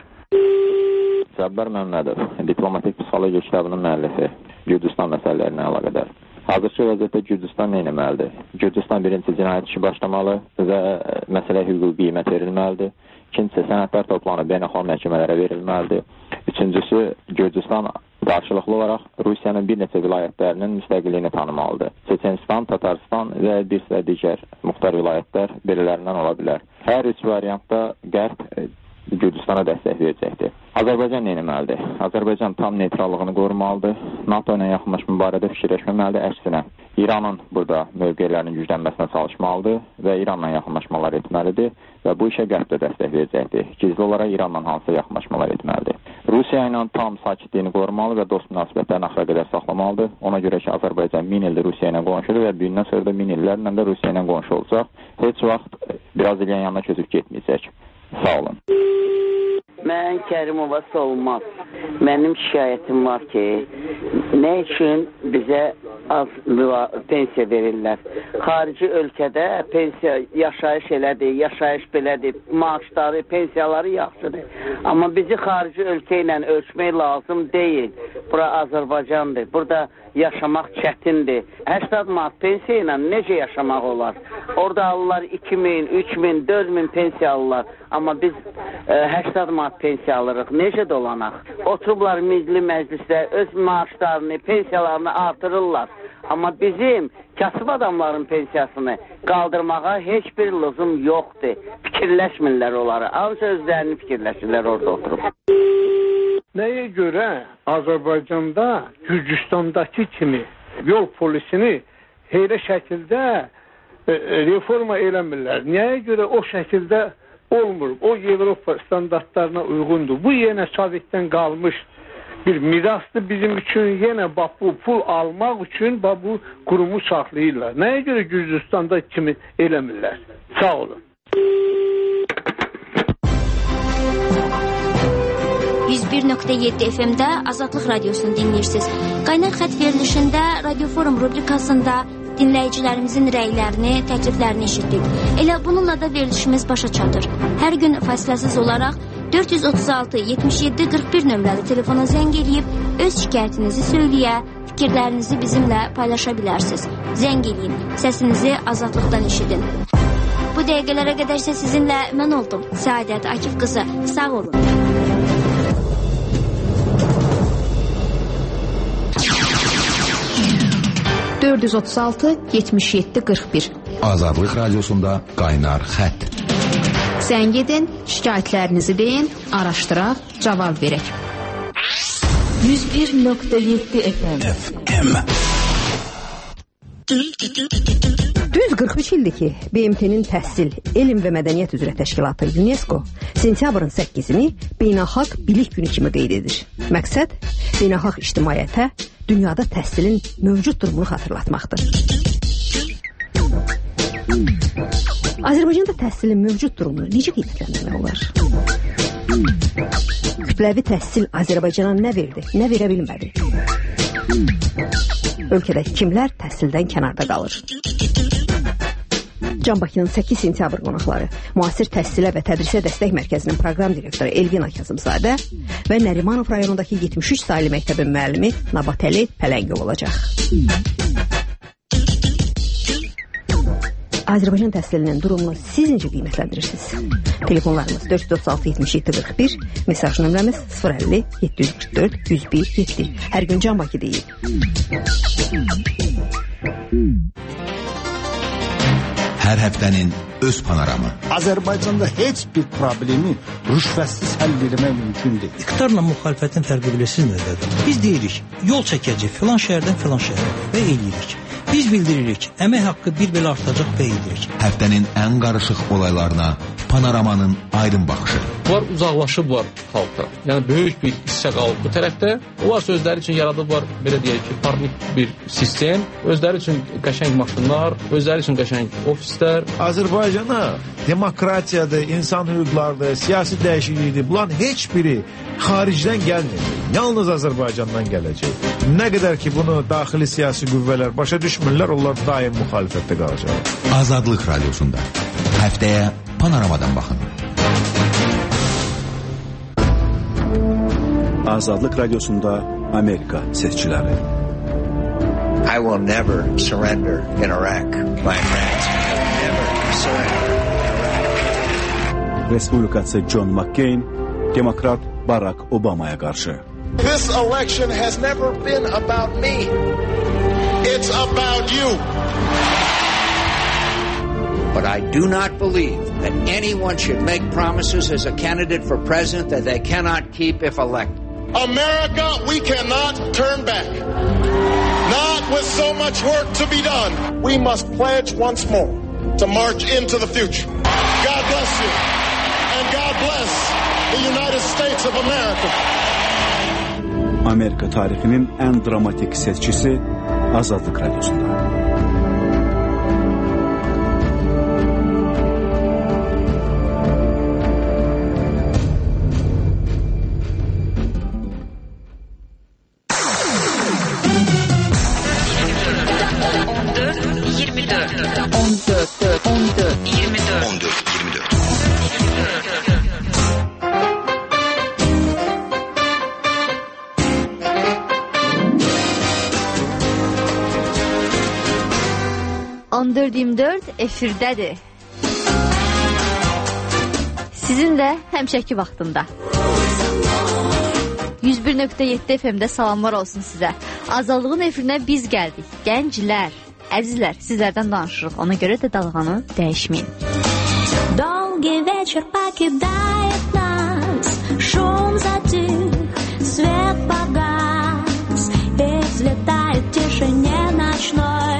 Cəbbər Məmmədov, diplomatik psixologiya kitabının müəllifi, Gürcüstan məsələlərinə əlaqədar. Hazırki vəziyyətdə Gürcüstan nə etməlidir? Gürcüstan birinci cinayət işi başlamalı və məsələ hüquqi qiymət verilməlidir. İkincisi, sənədlər toplanıb beynəlxalq məhkəmələrə verilməlidir. Üçüncüsü, Gürcüstan qarşılıqlı olaraq Rusiyanın bir neçə vilayətlərinin müstəqilliyini tanımalıdır. Çeçenistan, Tatarstan və bir sıra digər muxtar vilayətlər belələrindən ola bilər. Hər üç variantda Qərb Gürcüstana dəstək verəcəkdir. Azərbaycan nə etməlidir? Azərbaycan tam neytrallığını qorumalıdır. NATO ilə yaxınlaşma barədə fikirləşməməlidir. Əksinə, İranın burada mövqelərinin güclənməsinə çalışmalıdır və İranla yaxınlaşmalar etməlidir və bu işə Qərb də dəstək verəcəkdir. Gizli olaraq İranla hansısa yaxınlaşmalar etməlidir. Rusiya ilə tam sakitliyini qorumalı və dost münasibətlərini axıra qədər saxlamalıdır. Ona görə ki, Azərbaycan min ildir Rusiya ilə qonşudur və gündən sonra da min illərlə də Rusiya ilə qonşu olacaq. Heç vaxt Braziliyanın yanına közüb getməyəcək. Sağ olun. Mən Kərimova Solmaz. Mənim şikayətim var ki, nə üçün bizə az pensiya verirlər? Xarici ölkədə pensiya yaşayış elədir, yaşayış belədir, maaşları, pensiyaları yaxşıdır. Amma bizi xarici ölkə ilə ölçmək lazım deyil. Bura Azərbaycandır. Burada yaşamaq çətindir. səksən manat pensiya ilə necə yaşamaq olar? Orada alırlar iki min, üç min, dörd min pensiya alırlar. Amma biz səksən manat pensiya alırıq. Necə dolanaq? Oturublar Milli Məclisdə öz maaşlarını, pensiyalarını artırırlar. Amma bizim kasıb adamların pensiyasını qaldırmağa heç bir lüzum yoxdur. Fikirləşmirlər onları. Ancaq özlərini fikirləşirlər orada oturub. Nəyə görə Azərbaycanda Gürcüstandakı kimi yol polisini heylə şəkildə reforma eləmirlər? Nəyə görə o şəkildə olmur? O Avropa standartlarına uyğundur. Bu yenə Sovetdən qalmış bir mirasdır bizim üçün. Yenə bu pul almaq üçün bu qurumu saxlayırlar. Nəyə görə Gürcüstanda kimi eləmirlər? Sağ olun. yüz bir nöqtə yeddi F M-də Azadlıq Radiosunu dinləyirsiniz. Qaynar xət verilişində Radio Forum rubrikasında dinləyicilərimizin rəylərini, təkliflərini eşitdik. Elə bununla da verilişimiz başa çatır. Hər gün fasiləsiz olaraq dörd yüz otuz altı yetmiş yeddi qırx bir nömrəli telefona zəng eləyib öz şikayətinizi söyləyə, fikirlərinizi bizimlə paylaşa bilərsiniz. Zəng eləyin, səsinizi azadlıqdan eşidin. Bu dəqiqələrə qədər isə sizinlə mən oldum. Səadət Akif qızı, sağ olun. dörd yüz otuz altı yetmiş yeddi qırx bir Azadlıq Radiosunda Qaynar Xət. Zəng edin, şikayətlərinizi deyin, araşdıraq, cavab verək. yüz bir nöqtə yeddi F M. Düz qırx üç ildir ki, B M T-nin Təhsil, Elm və Mədəniyyət üzrə təşkilatı UNESCO sentyabrın səkkizini beynəlxalq bilik günü kimi qeyd edir. Məqsəd beynəlxalq ictimaiyyətə dünyada təhsilin mövcud durumunu xatırlatmaqdır. Azərbaycanda təhsilin mövcud durumunu necə qiymətləndirmək olar? Kütləvi təhsil Azərbaycana nə verdi, nə verə bilmədi? Ölkədə kimlər təhsildən kənarda qalır? Can Bakının səkkiz sentyabr qonaqları müasir təhsilə və tədrisə dəstək mərkəzinin proqram direktoru Elvina Kazımzadə və Nərimanov rayonundakı yetmiş üç saylı məktəbin müəllimi Nabatəli Pələngov olacaq. Azərbaycan təhsilinin durumunu siz necə qiymətləndirirsiniz? Telefonlarımız dörd yüz otuz altı yetmiş yeddi qırx bir, mesaj nömrəmiz sıfır əlli yeddi yüz qırx dörd yüz bir yeddi. Hər gün Can Bakı deyil. Hər həftənin öz panoramı. Azərbaycanda heç bir problemi rüşvətsiz həll etmək mümkün deyil. İqtidarla müxalifətin fərqi bilirsiniz nədir? Biz deyirik, yol çəkəcək filan şəhərdən filan şəhərə və eləyirik. Biz bildiririk, əmək haqqı bir belə artacaq və edirik. Həftənin ən qarışıq olaylarına panoramanın aydın baxışı. Bunlar uzaqlaşıblar xalqdan. Yəni böyük bir hissə qalıb bu tərəfdə. Onlar özləri üçün yaradıblar, belə deyək ki, parnik bir sistem. Özləri üçün qəşəng maşınlar, özləri üçün qəşəng ofislər. Azərbaycana demokratiyadır, insan hüquqlardır, siyasi dəyişiklikdir. Bunların heç biri xaricdən gəlmir. Yalnız Azərbaycandan gələcək. Nə qədər ki bunu daxili siyasi qüvvələr başa düşmürlər, onlar daim müxalifətdə qalacaq. Azadlıq Radiosunda həftəyə panoramadan baxın. Azadlıq Radiosunda Amerika seçkiləri. I will never surrender in Iraq, my friends. Never surrender in Iraq. Respublikaçı John McCain, Demokrat Barack Obama'ya qarşı. This election has never been about me. It's about you. But I do not believe that anyone should make promises as a candidate for president that they cannot keep if elected. America, we cannot turn back. Not with so much work to be done. We must pledge once more to march into the future. God bless you. And God bless the United States of America. Amerika tarixinin ən dramatik seçkisi Azadlıq Radiosunda. on dörd iyirmi dörd efirdədir. Sizin də həmişəki vaxtında. yüz bir nöqtə yeddi F M-də salamlar olsun sizə. Azadlığın efirinə biz gəldik. Gənclər, əzizlər, sizlərdən danışırıq. Ona görə də dalğanı dəyişməyin. Долгий вечер покидает нас, шум затих, свет погас, и взлетает в тишине ночной.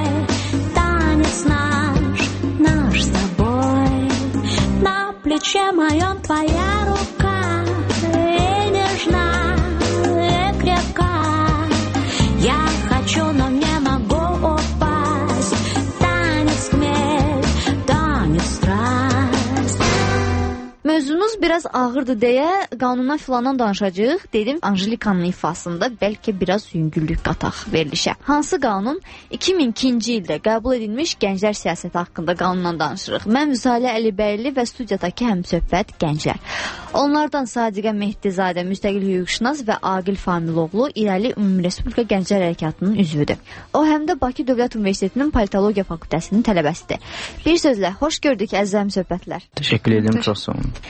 Наш, наш с тобой. На плече моем твоя рука, и нежна, и крепка. Я хочу, но не могу упасть. Танец хмель, танец страсть. Mövzumuz biraz ağırdır deyə qanundan filandan danışacağıq. Dedim Anjelikanın ifasında bəlkə biraz yüngüllük qataq verilişə. Hansı qanun? iki min ikinci ildə qəbul edilmiş gənclər siyasəti haqqında qanundan danışırıq. Mən Müsalə Əlibəyli və studiyadakı həmsöhbət gənclər. Onlardan Sadiqə Mehdizadə, müstəqil hüquqşünas və Aqil Familoğlu İrəli Ümumi Respublika Gənclər Hərəkatının üzvüdür. O həm də Bakı Dövlət Universitetinin Politologiya Fakültəsinin tələbəsidir. Bir sözlə, xoş gördük əziz həmsöhbətlər. Təşəkkür edirəm, çox sağ olun. Biz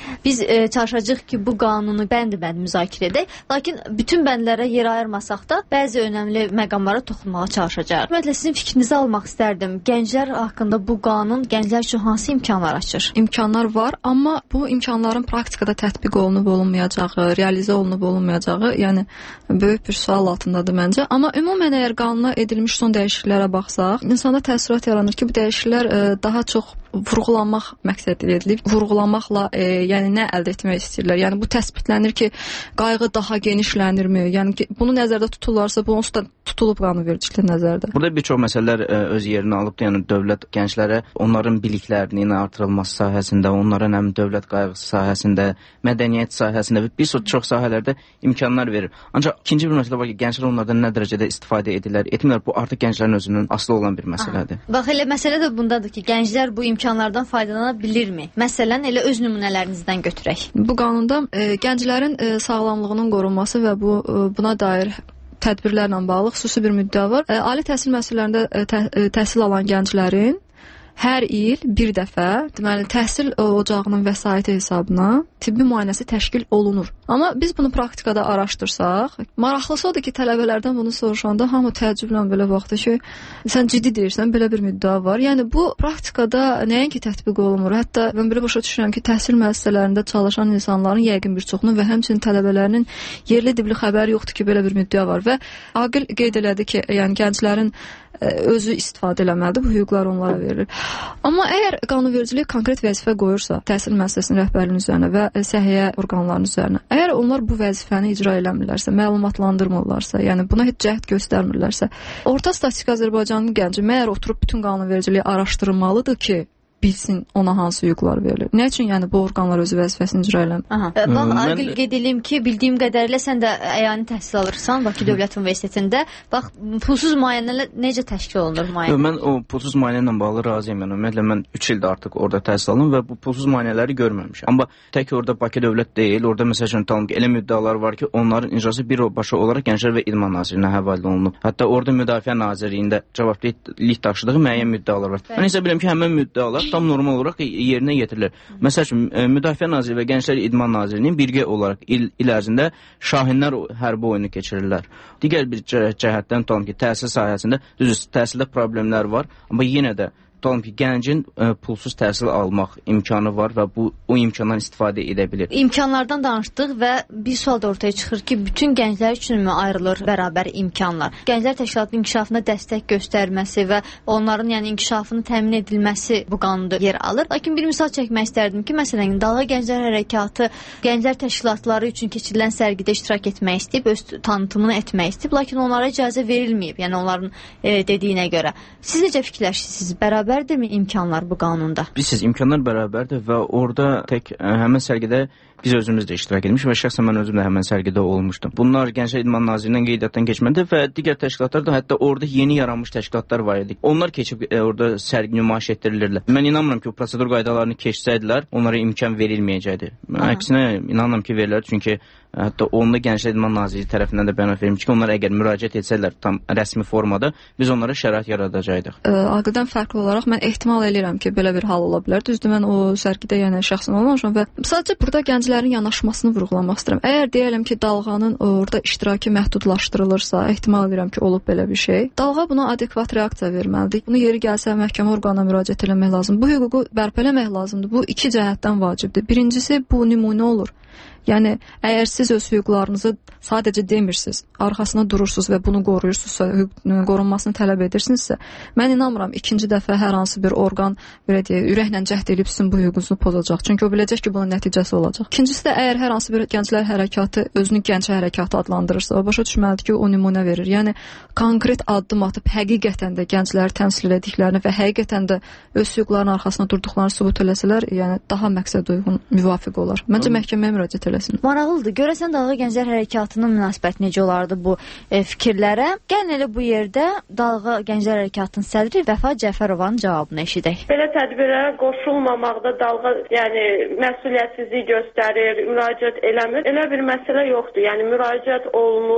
e, çalışacağıq ki, bu qanunu bənd-bənd müzakirə edək. Lakin bütün bəndlərə yer ayırmasaq da bəzi önəmli məqamlara toxunmağa çalışacağıq. Ümumiyyətlə sizin fikrinizi almaq istərdim. Gənclər haqqında bu qanun gənclər üçün hansı imkanlar açır? İmkanlar var, amma bu imkanların praktikada tətbiq olunub olunmayacağı, realizə olunub olunmayacağı, yəni böyük bir sual altındadır məncə. Amma ümumən əgər qanuna edilmiş son dəyişikliklərə baxsaq, insanda təəssürat yaranır ki, bu dəyişikliklər e, daha çox vurğulanmaq məqsədi edilib. Vurğulamaqla e, yəni nə əldə etmək istəyirlər? Yəni bu təsbitlənir ki, qayğı daha genişlənirmi? Yəni ki, bunu nəzərdə tuturlarsa, bu onsuz da tutulub qanunvericilikdə nəzərdə. Burada bir çox məsələlər ə, öz yerini alıbdır. Yəni dövlət gənclərə onların biliklərinin artırılması sahəsində, onların həm dövlət qayğısı sahəsində, mədəniyyət sahəsində və bir çox sahələrdə imkanlar verir. Ancaq ikinci bir məsələ var ki, gənclər onlardan nə dərəcədə istifadə edirlər, etmirlər. Bu artıq gənclərin özünün asılı olan bir məsələdir. Aha. Bax, elə məsələ də bundadır ki, gənclər bu imkanlardan faydalana bilirmi? Məsələn, elə öz nümunələrinizdən götürək. Bu qanunda e, gənclərin e, sağlamlığının qorunması və bu e, buna dair tədbirlərlə bağlı xüsusi bir müddəa var. E, ali təhsil müəssisələrində e, tə, e, təhsil alan gənclərin hər il bir dəfə, deməli, təhsil ocağının vəsaiti hesabına tibbi müayinəsi təşkil olunur. Amma biz bunu praktikada araşdırsaq, maraqlısı odur ki, tələbələrdən bunu soruşanda hamı təəccüblə belə baxdı ki, sən ciddi deyirsən, belə bir müddəa var. Yəni bu praktikada nəinki tətbiq olunmur. Hətta mən belə başa düşürəm ki, təhsil müəssisələrində çalışan insanların yəqin bir çoxunun və həmçinin tələbələrinin yerli dibli xəbəri yoxdur ki, belə bir müddəa var və Aqil qeyd elədi ki, yəni gənclərin özü istifadə eləməlidir, bu hüquqlar onlara verilir. Amma əgər qanunvericilik konkret vəzifə qoyursa təhsil müəssisəsinin rəhbərliyinin üzərinə və səhiyyə orqanlarının üzərinə, əgər onlar bu vəzifəni icra eləmirlərsə, məlumatlandırmırlarsa, yəni buna heç cəhd göstərmirlərsə, Orta Statistika Azərbaycanın gənci məyər oturub bütün qanunvericiliyi araşdırmalıdır ki, bilsin ona hansı hüquqlar verilir. Nə üçün yəni bu orqanlar özü vəzifəsini icra eləmir? Aha. Bax, Aqil qeyd edeyim ki, bildiyim qədərilə sən də əyani təhsil alırsan Bakı Dövlət Universitetində. Bax, pulsuz müayinələr necə təşkil olunur müayinə? Mən o pulsuz müayinə ilə bağlı razıyam. Yəni ümumiyyətlə mən üç ildir artıq orada təhsil alım və bu pulsuz müayinələri görməmişəm. Amma tək orada Bakı Dövlət deyil, orada məsələn tanım ki, elə müddəalar var ki, onların icrası birbaşa olaraq Gənclər və İdman Nazirliyinə həvalə olunub. Hətta orada Müdafiə Nazirliyində cavabdehlik daşıdığı müəyyən müddəalar var. Mən hesab edirəm ki, həmin müddəalar tam normal olaraq yerinə yetirilir. Məsəl üçün, Müdafiə Nazirliyi və Gənclər İdman Nazirliyinin birgə olaraq il, il ərzində Şahinlər hərbi oyunu keçirirlər. Digər bir cəhətdən tutalım ki, təhsil sahəsində düzdür, təhsildə problemlər var, amma yenə də tutalım ki, gəncin ə, pulsuz təhsil almaq imkanı var və bu o imkandan istifadə edə bilir. İmkanlardan danışdıq və bir sual da ortaya çıxır ki, bütün gənclər üçün mü ayrılır bərabər imkanlar? Gənclər təşkilatının inkişafına dəstək göstərməsi və onların yəni inkişafını təmin edilməsi bu qanunda yer alır. Lakin bir misal çəkmək istərdim ki, məsələn, Dalğa Gənclər Hərəkatı gənclər təşkilatları üçün keçirilən sərgidə iştirak etmək istəyib, öz tanıtımını etmək istəyib, lakin onlara icazə verilməyib, yəni onların e, dediyinə görə. Siz necə fikirləşirsiniz? Bərabər bərabərdirmi imkanlar bu qanunda? Bilirsiniz, imkanlar bərabərdir və orada tək ə, həmin sərgidə biz özümüz də iştirak etmiş və şəxsən mən özüm də həmin sərgidə olmuşdum. Bunlar Gənclər İdman Nazirliyinin qeydiyyatdan keçmədi və digər təşkilatlar da, hətta orada yeni yaranmış təşkilatlar var idi. Onlar keçib e, orada sərgi nümayiş etdirilirlər. Mən inanmıram ki, o prosedur qaydalarını keçsəydilər, onlara imkan verilməyəcəkdi. Əksinə inanıram ki, verilər, çünki hətta onda Gənclər İdman Nazirliyi tərəfindən də bəyan verilmiş ki, onlar əgər müraciət etsələr tam rəsmi formada, biz onlara şərait yaradacaqdıq. Aqildən fərqli olaraq mən ehtimal edirəm ki, belə bir hal ola bilər. Düzdür, mən o sərgidə yəni şəxsən olmamışam və sadəcə burada gənclərin yanaşmasını vurğulamaq istəyirəm. Əgər deyələm ki, Dalğanın orada iştirakı məhdudlaşdırılırsa, ehtimal edirəm ki, olub belə bir şey. Dalğa buna adekvat reaksiya verməlidir. Bunu yeri gəlsə məhkəmə orqanına müraciət etmək lazım. Bu hüququ bərpa etmək lazımdır. Bu iki cəhətdən vacibdir. Birincisi, bu nümunə olur. Yəni, əgər siz öz hüquqlarınızı sadəcə demirsiniz, arxasına durursunuz və bunu qoruyursunuzsa, qorunmasını tələb edirsinizsə, mən inanmıram ikinci dəfə hər hansı bir orqan belə deyək, ürəklə cəhd edib sizin bu hüququnuzu pozacaq. Çünki o biləcək ki, bunun nəticəsi olacaq. İkincisi də əgər hər hansı bir gənclər hərəkatı özünü gəncə hərəkatı adlandırırsa, o başa düşməlidir ki, o nümunə verir. Yəni, konkret addım atıb həqiqətən də gəncləri təmsil edildiklərini və həqiqətən də öz hüquqlarının arxasına durduqlarını sübut eləsələr, yəni daha məqsəd uyğun, müvafiq olar. Məncə məhkəməyə müraciət eləsin. Maraqlıdır. Görəsən Dalğa Gənclər Hərəkatının münasibəti necə olardı bu e, fikirlərə? Gəlin elə bu yerdə Dalğa Gənclər Hərəkatının sədri Vəfa Cəfərovanın cavabını eşidək. Belə tədbirlərə qoşulmamaqda Dalğa yəni məsuliyyətsizlik göstərir, müraciət eləmir. Elə bir məsələ yoxdur. Yəni müraciət olunub,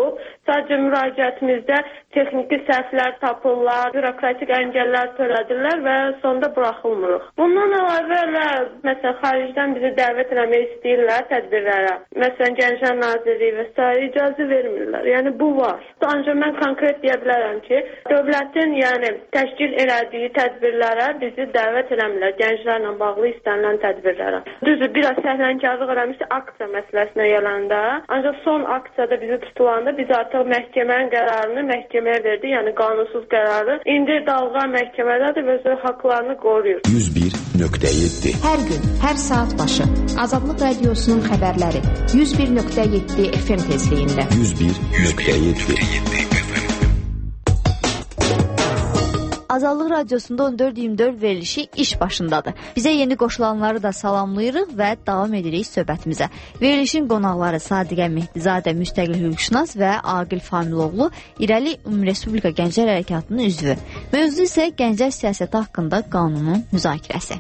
Sadəcə müraciətimizdə texniki səhvlər tapırlar, bürokratik əngəllər törədirlər və sonda buraxılmırıq. Bundan əlavə ilə, məsələn, xaricdən bizi dəvət eləmək istəyirlər tədbirlərə. Məsələn, Gənclər Nazirliyi və s. icazə vermirlər. Yəni, bu var. Ancaq mən konkret deyə bilərəm ki, dövlətin yəni, təşkil elədiyi tədbirlərə bizi dəvət eləmirlər. Gənclərlə bağlı istənilən tədbirlərə. Düzdür, biraz səhlənkarlıq eləmişdi aksiya məsələsinə gələndə. Ancaq son aksiyada bizi tutulanda biz artıq məhkəmənin qərarını məhkəməyə verdi, yəni qanunsuz qərarı. İndi dalğa məhkəmədədir və öz haqlarını qoruyur. yüz bir nöqtə yeddi Hər gün, hər saat başı Azadlıq Radiosunun xəbərləri yüz bir nöqtə yeddi F M tezliyində. yüz bir nöqtə yeddi Azadlıq Radiosunda on dörd iyirmi dörd verilişi iş başındadır. Bizə yeni qoşulanları da salamlayırıq və davam edirik söhbətimizə. Verilişin qonaqları Sadiqə Mehdizadə, müstəqil hüquqşünas və Aqil Familoğlu, İrəli Ümumrespublika Gənclər Hərəkatının üzvü. Mövzu isə gənclər siyasəti haqqında qanunun müzakirəsi.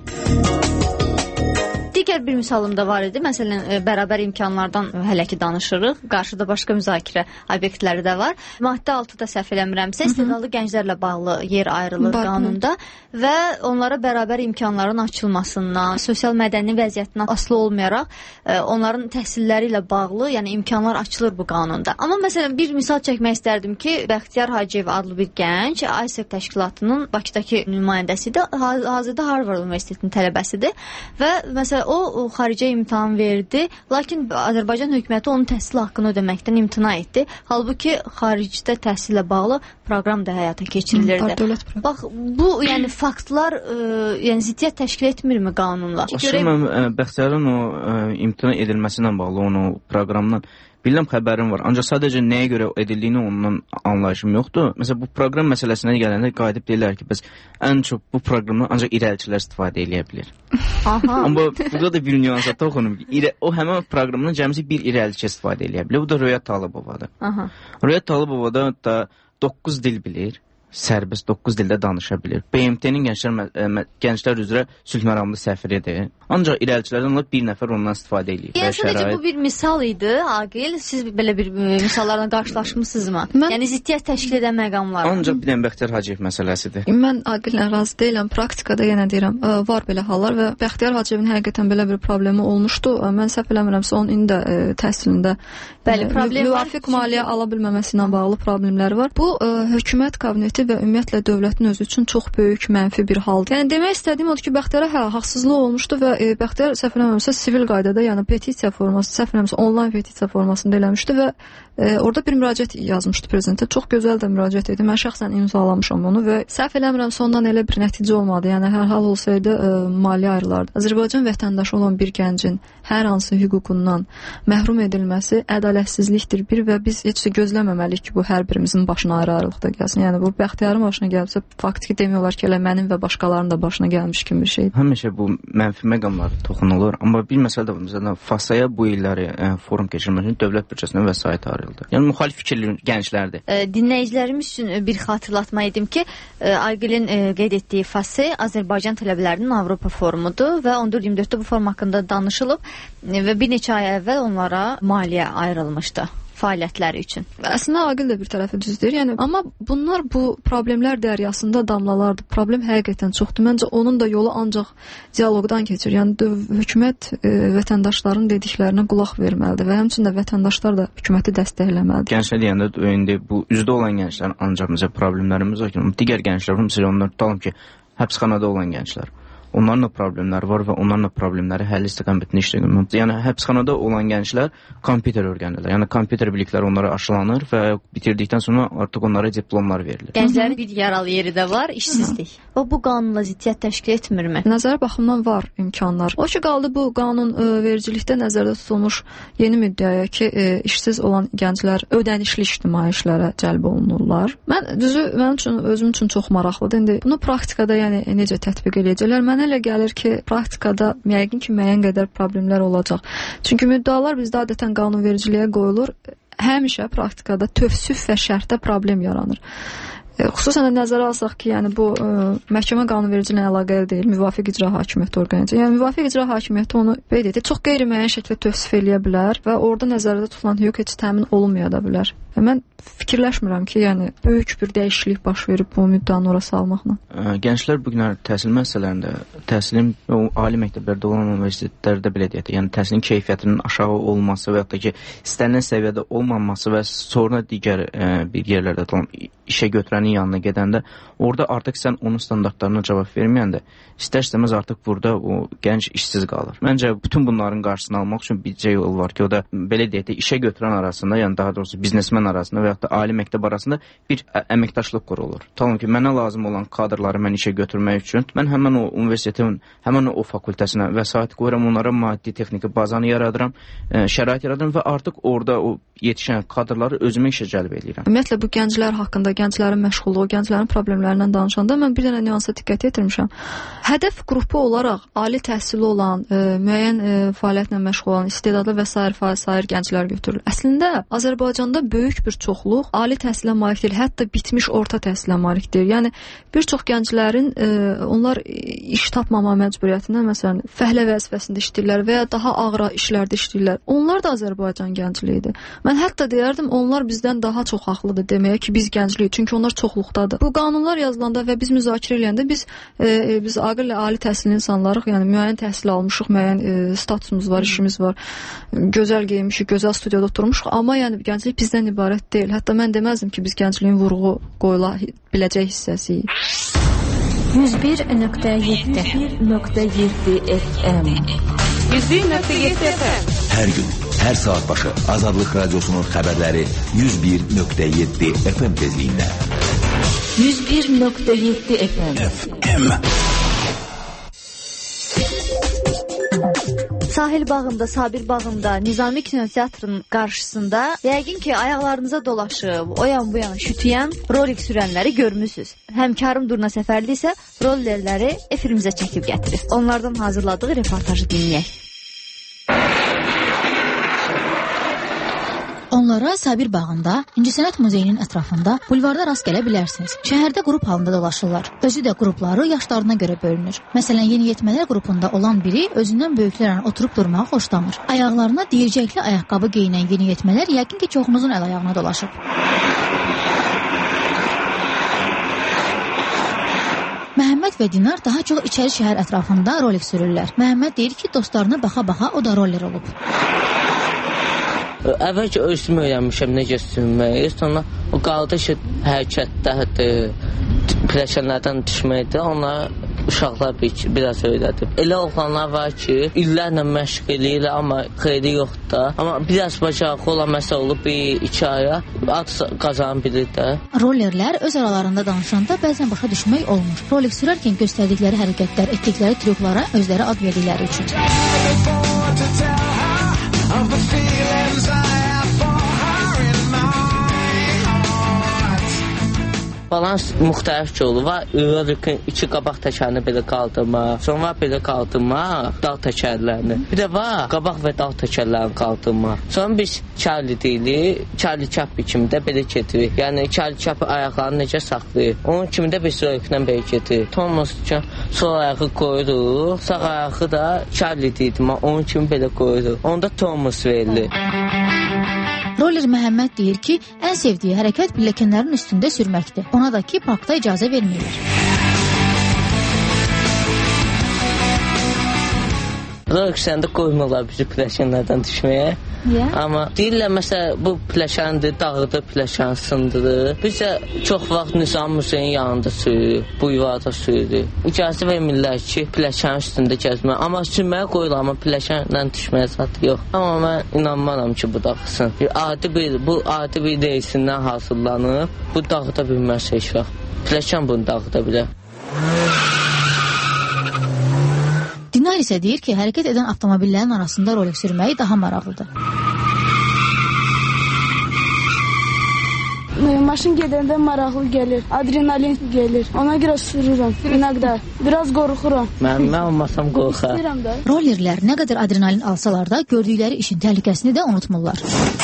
Digər bir misalım da var idi. Məsələn, bərabər imkanlardan hələ ki danışırıq. Qarşıda başqa müzakirə obyektləri də var. Maddə altıda səhv eləmirəmsə, istedadlı gənclərlə bağlı yer ayrılır Batman. qanunda və onlara bərabər imkanların açılmasından, sosial mədəni vəziyyətindən asılı olmayaraq onların təhsilləri ilə bağlı, yəni imkanlar açılır bu qanunda. Amma məsələn, bir misal çəkmək istərdim ki, Bəxtiyar Hacıyev adlı bir gənc I S E C təşkilatının Bakıdakı nümayəndəsidir. Hazırda Harvard Universitetinin tələbəsidir və məsələn o, o xaricə imtahan verdi, lakin Azərbaycan hökuməti onun təhsil haqqını ödəməkdən imtina etdi. Halbuki xaricdə təhsillə bağlı proqram da həyata keçirilirdi. Bax, bu yəni faktlar ə, yəni ziddiyyət təşkil etmirmi qanunla? Görək... Bəxtiyarın o ə, imtina edilməsinə bağlı onu proqramdan bilirəm xəbərim var. Ancaq sadəcə nəyə görə edildiyini ondan anlayışım yoxdur. Məsələn, bu proqram məsələsinə gələndə qayıdıb deyirlər ki, bəs ən çox bu proqramdan ancaq irəlçilər istifadə edə bilər. Aha. Amma burada da bir nüansa toxunum ki, o həmin proqramdan cəmsi bir irəlçi istifadə edə bilər. Bu da Röyət Talıbovadır. Aha. Röyət Talıbova da, da doqquz dil bilir. Sərbəst doqquz dildə danışa bilir. B M T-nin gənclər, gənclər üzrə sülh məramlı səfiridir. Ancaq irəlçilərdən bir nəfər ondan istifadə edir. Yəni sadəcə bu bir misal idi, Aqil. Siz belə bir misallarla qarşılaşmısınızmı? Mən... Yəni ziddiyyət təşkil edən məqamlar. Ancaq bir dənə Bəxtiyar Hacıyev məsələsidir. Mən Aqillə razı deyiləm. Praktikada yenə deyirəm, var belə hallar və Bəxtiyar Hacıyevin həqiqətən belə bir problemi olmuşdu. Mən səhv eləmirəmsə onun indi də təhsilində bəli, problem müvafiq maliyyə ala bilməməsi ilə bağlı problemləri var. Bu hökumət kabineti və ümumiyyətlə dövlətin özü üçün çox böyük mənfi bir haldır. Yəni demək istədiyim odur ki, Bəxtiyara hə, haqsızlıq olmuşdu və e, Bəxtiyar səhv eləmirəmsə sivil qaydada, yəni petisiya forması, səhv eləmirəmsə onlayn petisiya formasında eləmişdi və e, orada bir müraciət yazmışdı prezidentə. Çox gözəl də müraciət idi. Mən şəxsən imzalamışam onu və səhv eləmirəmsə ondan elə bir nəticə olmadı. Yəni hər hal olsaydı e, maliyyə ayrılardı. Azərbaycan vətəndaşı olan bir gəncin hər hansı hüququndan məhrum edilməsi ədalətsizlikdir bir və biz heç də gözləməməliyik ki, bu hər birimizin başına ayrı-ayrılıqda gəlsin. Yəni bu Bəxtiyarın başına gəlibsə, faktiki demək olar ki, elə mənim və başqalarının da başına gəlmiş kimi bir şeydir. Həmişə bu mənfi məqamlar toxunulur, amma bir məsələ də var. Məsələn, FASA-ya bu illəri ə, forum keçirmək üçün dövlət büdcəsindən vəsait ayrıldı. Yəni müxalif fikirli gənclərdir. E, dinləyicilərimiz üçün bir xatırlatma edim ki, e, Aqilin e, qeyd etdiyi FASA Azərbaycan tələbələrinin Avropa forumudur və on dörd iyirmi dörddə bu forum haqqında danışılıb e, və bir neçə ay əvvəl onlara maliyyə ayrılmışdı fəaliyyətləri üçün. Əslində Aqil də bir tərəfi düzdür. Yəni amma bunlar bu problemlər dəryasında damlalardır. Problem həqiqətən çoxdur. Məncə onun da yolu ancaq dialoqdan keçir. Yəni hökumət e, vətəndaşların dediklərinə qulaq verməlidir və həmçinin də vətəndaşlar da hökuməti dəstəkləməlidir. Gənclər deyəndə indi bu üzdə olan gənclərin ancaq bizə problemlərimiz var ki, digər gənclər məsələn onlar tutalım ki, həbsxanada olan gənclər. Onların da problemləri var və onların da problemləri həll istiqamətində işləyir. Yəni həbsxanada olan gənclər kompüter öyrənirlər. Yəni kompüter bilikləri onlara aşılanır və bitirdikdən sonra artıq onlara diplomlar verilir. Gənclərin bir yaralı yeri də var, işsizlik. Və bu qanunla ziddiyyət təşkil etmirmi? Nəzərə baxımdan var imkanlar. O ki qaldı bu qanun e, vericilikdə nəzərdə tutulmuş yeni müddəaya ki, e, işsiz olan gənclər ödənişli ictimai işlərə cəlb olunurlar. Mən düzü mənim üçün özüm üçün çox maraqlıdır. İndi bunu praktikada yəni necə tətbiq edəcəklər? Mənə elə gəlir ki, praktikada yəqin ki, müəyyən qədər problemlər olacaq. Çünki müddəalar bizdə adətən qanunvericiliyə qoyulur. Həmişə praktikada tövsüf və şərtdə problem yaranır. E, xüsusən də nəzərə alsaq ki, yəni bu e, məhkəmə qanunvericiliyi ilə əlaqəli deyil, müvafiq icra hakimiyyəti orqanıdır. Yəni müvafiq icra hakimiyyəti onu qeyd edir, çox qeyri-müəyyən şəkildə tövsif eləyə bilər və orada nəzərdə tutulan hüquq heç təmin olunmaya da bilər. Mən fikirləşmirəm ki, yəni böyük bir dəyişiklik baş verib bu müddəanı ora salmaqla. Gənclər bu günlər təhsil məsələlərində, təhsilin o ali məktəblərdə olan universitetlərdə belə deyək, yəni təhsilin keyfiyyətinin aşağı olması və ya da ki, istənilən səviyyədə olmaması və sonra digər ə, bir yerlərdə tam işə götürənin yanına gedəndə, orada artıq sən onun standartlarına cavab verməyəndə, istər-istəməz artıq burada o gənc işsiz qalır. Məncə bütün bunların qarşısını almaq üçün bircə yol var ki, o da belə deyək, işə götürən arasında, yəni daha doğrusu biznesmen arasında və ya da ali məktəb arasında bir əməkdaşlıq qurulur. Tamam ki, mənə lazım olan kadrları mən işə götürmək üçün mən həmən o universitetin, həmən o fakültəsinə vəsait qoyuram, onlara maddi texniki bazanı yaradıram, ə, şərait yaradıram və artıq orada o yetişən kadrları özümə işə cəlb edirəm. Ümumiyyətlə bu gənclər haqqında, gənclərin məşğulluğu, gənclərin problemlərindən danışanda mən bir dənə nüansa diqqət yetirmişəm. Hədəf qrupu olaraq ali təhsili olan, ə, müəyyən ə, fəaliyyətlə məşğul olan, istedadlı və sair sair gənclər götürülür. Əslində Azərbaycanda böyük bir çoxluq ali təhsilə malik deyil, hətta bitmiş orta təhsilə malik deyil. Yəni bir çox gənclərin ə, onlar iş tapmama məcburiyyətindən məsələn fəhlə vəzifəsində işləyirlər və ya daha ağır işlərdə işləyirlər. Onlar da Azərbaycan gəncliyidir. Mən hətta deyərdim onlar bizdən daha çox haqlıdır deməyə ki, biz gəncliyik, çünki onlar çoxluqdadır. Bu qanunlar yazılanda və biz müzakirə edəndə biz e, biz ağır ali təhsilli insanlarıq, yəni müəyyən təhsil almışıq, müəyyən e, statusumuz var, işimiz var, gözəl geyinmişik, gözəl studiyada oturmuşuq, amma yəni gənclik bizdən ibarət deyil. Hətta mən deməzdim ki, biz gəncliyin vurğu qoyula biləcək hissəsiyik. yüz bir nöqtə yeddi F M yüz bir nöqtə yeddi F M Hər gün, hər saat başı Azadlıq Radiosunun xəbərləri yüz bir nöqtə yeddi F M tezliyində. yüz bir nöqtə yeddi F M F M Sahil bağında, Sabir bağında, Nizami kinoteatrının qarşısında yəqin ki, ayaqlarınıza dolaşıb, o yan bu yana şütüyən rolik sürənləri görmüsünüz. Həmkarım Durna Səfərli isə rollerləri efirimizə çəkib gətirib. Onlardan hazırladığı reportajı dinləyək. Onlara Sabir bağında, İncəsənət Muzeyinin ətrafında, bulvarda rast gələ bilərsiniz. Şəhərdə qrup halında dolaşırlar. Özü də qrupları yaşlarına görə bölünür. Məsələn, yeniyetmələr qrupunda olan biri özündən böyüklərlə oturub durmağı xoşlamır. Ayaqlarına deyircəkli ayaqqabı geyinən yeniyetmələr yəqin ki, çoxunuzun əl ayağına dolaşıb. Məhəmməd və Dinar daha çox içəri şəhər ətrafında rolik sürürlər. Məhəmməd deyir ki, dostlarına baxa-baxa o da roller olub. Əvvəlcə özümü öyrənmişəm necə sürməyi, sonra o qaldı ki, hərəkətlərdir, pləşənlərdən düşməkdir, onlara uşaqlar bir, biraz öyrədib. Elə oğlanlar var ki, illərlə məşq eləyirlər, amma xeyri yoxdur da. Amma biraz bacarıqlı olan məsələ olub bir iki aya ad qazanı bilir də. Rollerlər öz aralarında danışanda bəzən başa düşmək olmur. Rolik sürərkən göstərdikləri hərəkətlər, etdikləri trüklara özləri ad verdikləri üçün. Of the feelings I have for her in my heart. Balans müxtəlif ki olur. Var, rolikin iki qabaq təkərini belə qaldırmaq, sonra belə qaldırmaq, dağ təkərlərini. Bir də var, qabaq və dağ təkərlərini qaldırmaq. Sonra biz Charlie deyilik, Charlie Chaplin kimi də belə getirik. Yəni Charlie Chaplin ayaqlarını necə saxlayır, onun kimi də biz roliklə belə getirik. Thomas üçün sol ayağı qoyuruq, sağ ayağı da Charlie deyildim, onun kimi belə qoyuruq. Onda Thomas verilir. Roller Məhəmməd deyir ki, ən sevdiyi hərəkət pilləkənlərin üstündə sürməkdir. Ona da ki, parkda icazə vermirlər. Rolik səndə qoymurlar bizi pilləkənlərdən düşməyə. Yeah. Amma deyirlər, məsələn, bu pilləkəndir, dağıdır, pilləkən sındırır. Biz də çox vaxt Nizam Muzeyin yanında sürürük, bu yuvada sürürük. İcazə vermirlər ki, pilləkənin üstündə gəzmək. Amma sürməyə qoyurlar, amma pilləkənlə düşməyə zadı yox. Amma mən inanmaram ki, bu dağılsın. Adi bir, bu adi bir reysindən hazırlanıb, bu dağıda bilməz heç vaxt. Pilləkən bunu dağıda bilər. Dinar isə deyir ki, hərəkət edən avtomobillərin arasında rolik sürməyi daha maraqlıdır. Maşın gedəndə maraqlı gəlir, adrenalin gəlir. Ona görə sürürəm, inaqda. Biraz qorxuram. Mən, mən olmasam qorxar. Rollerlər nə qədər adrenalin alsalar da gördükləri işin təhlükəsini də unutmurlar.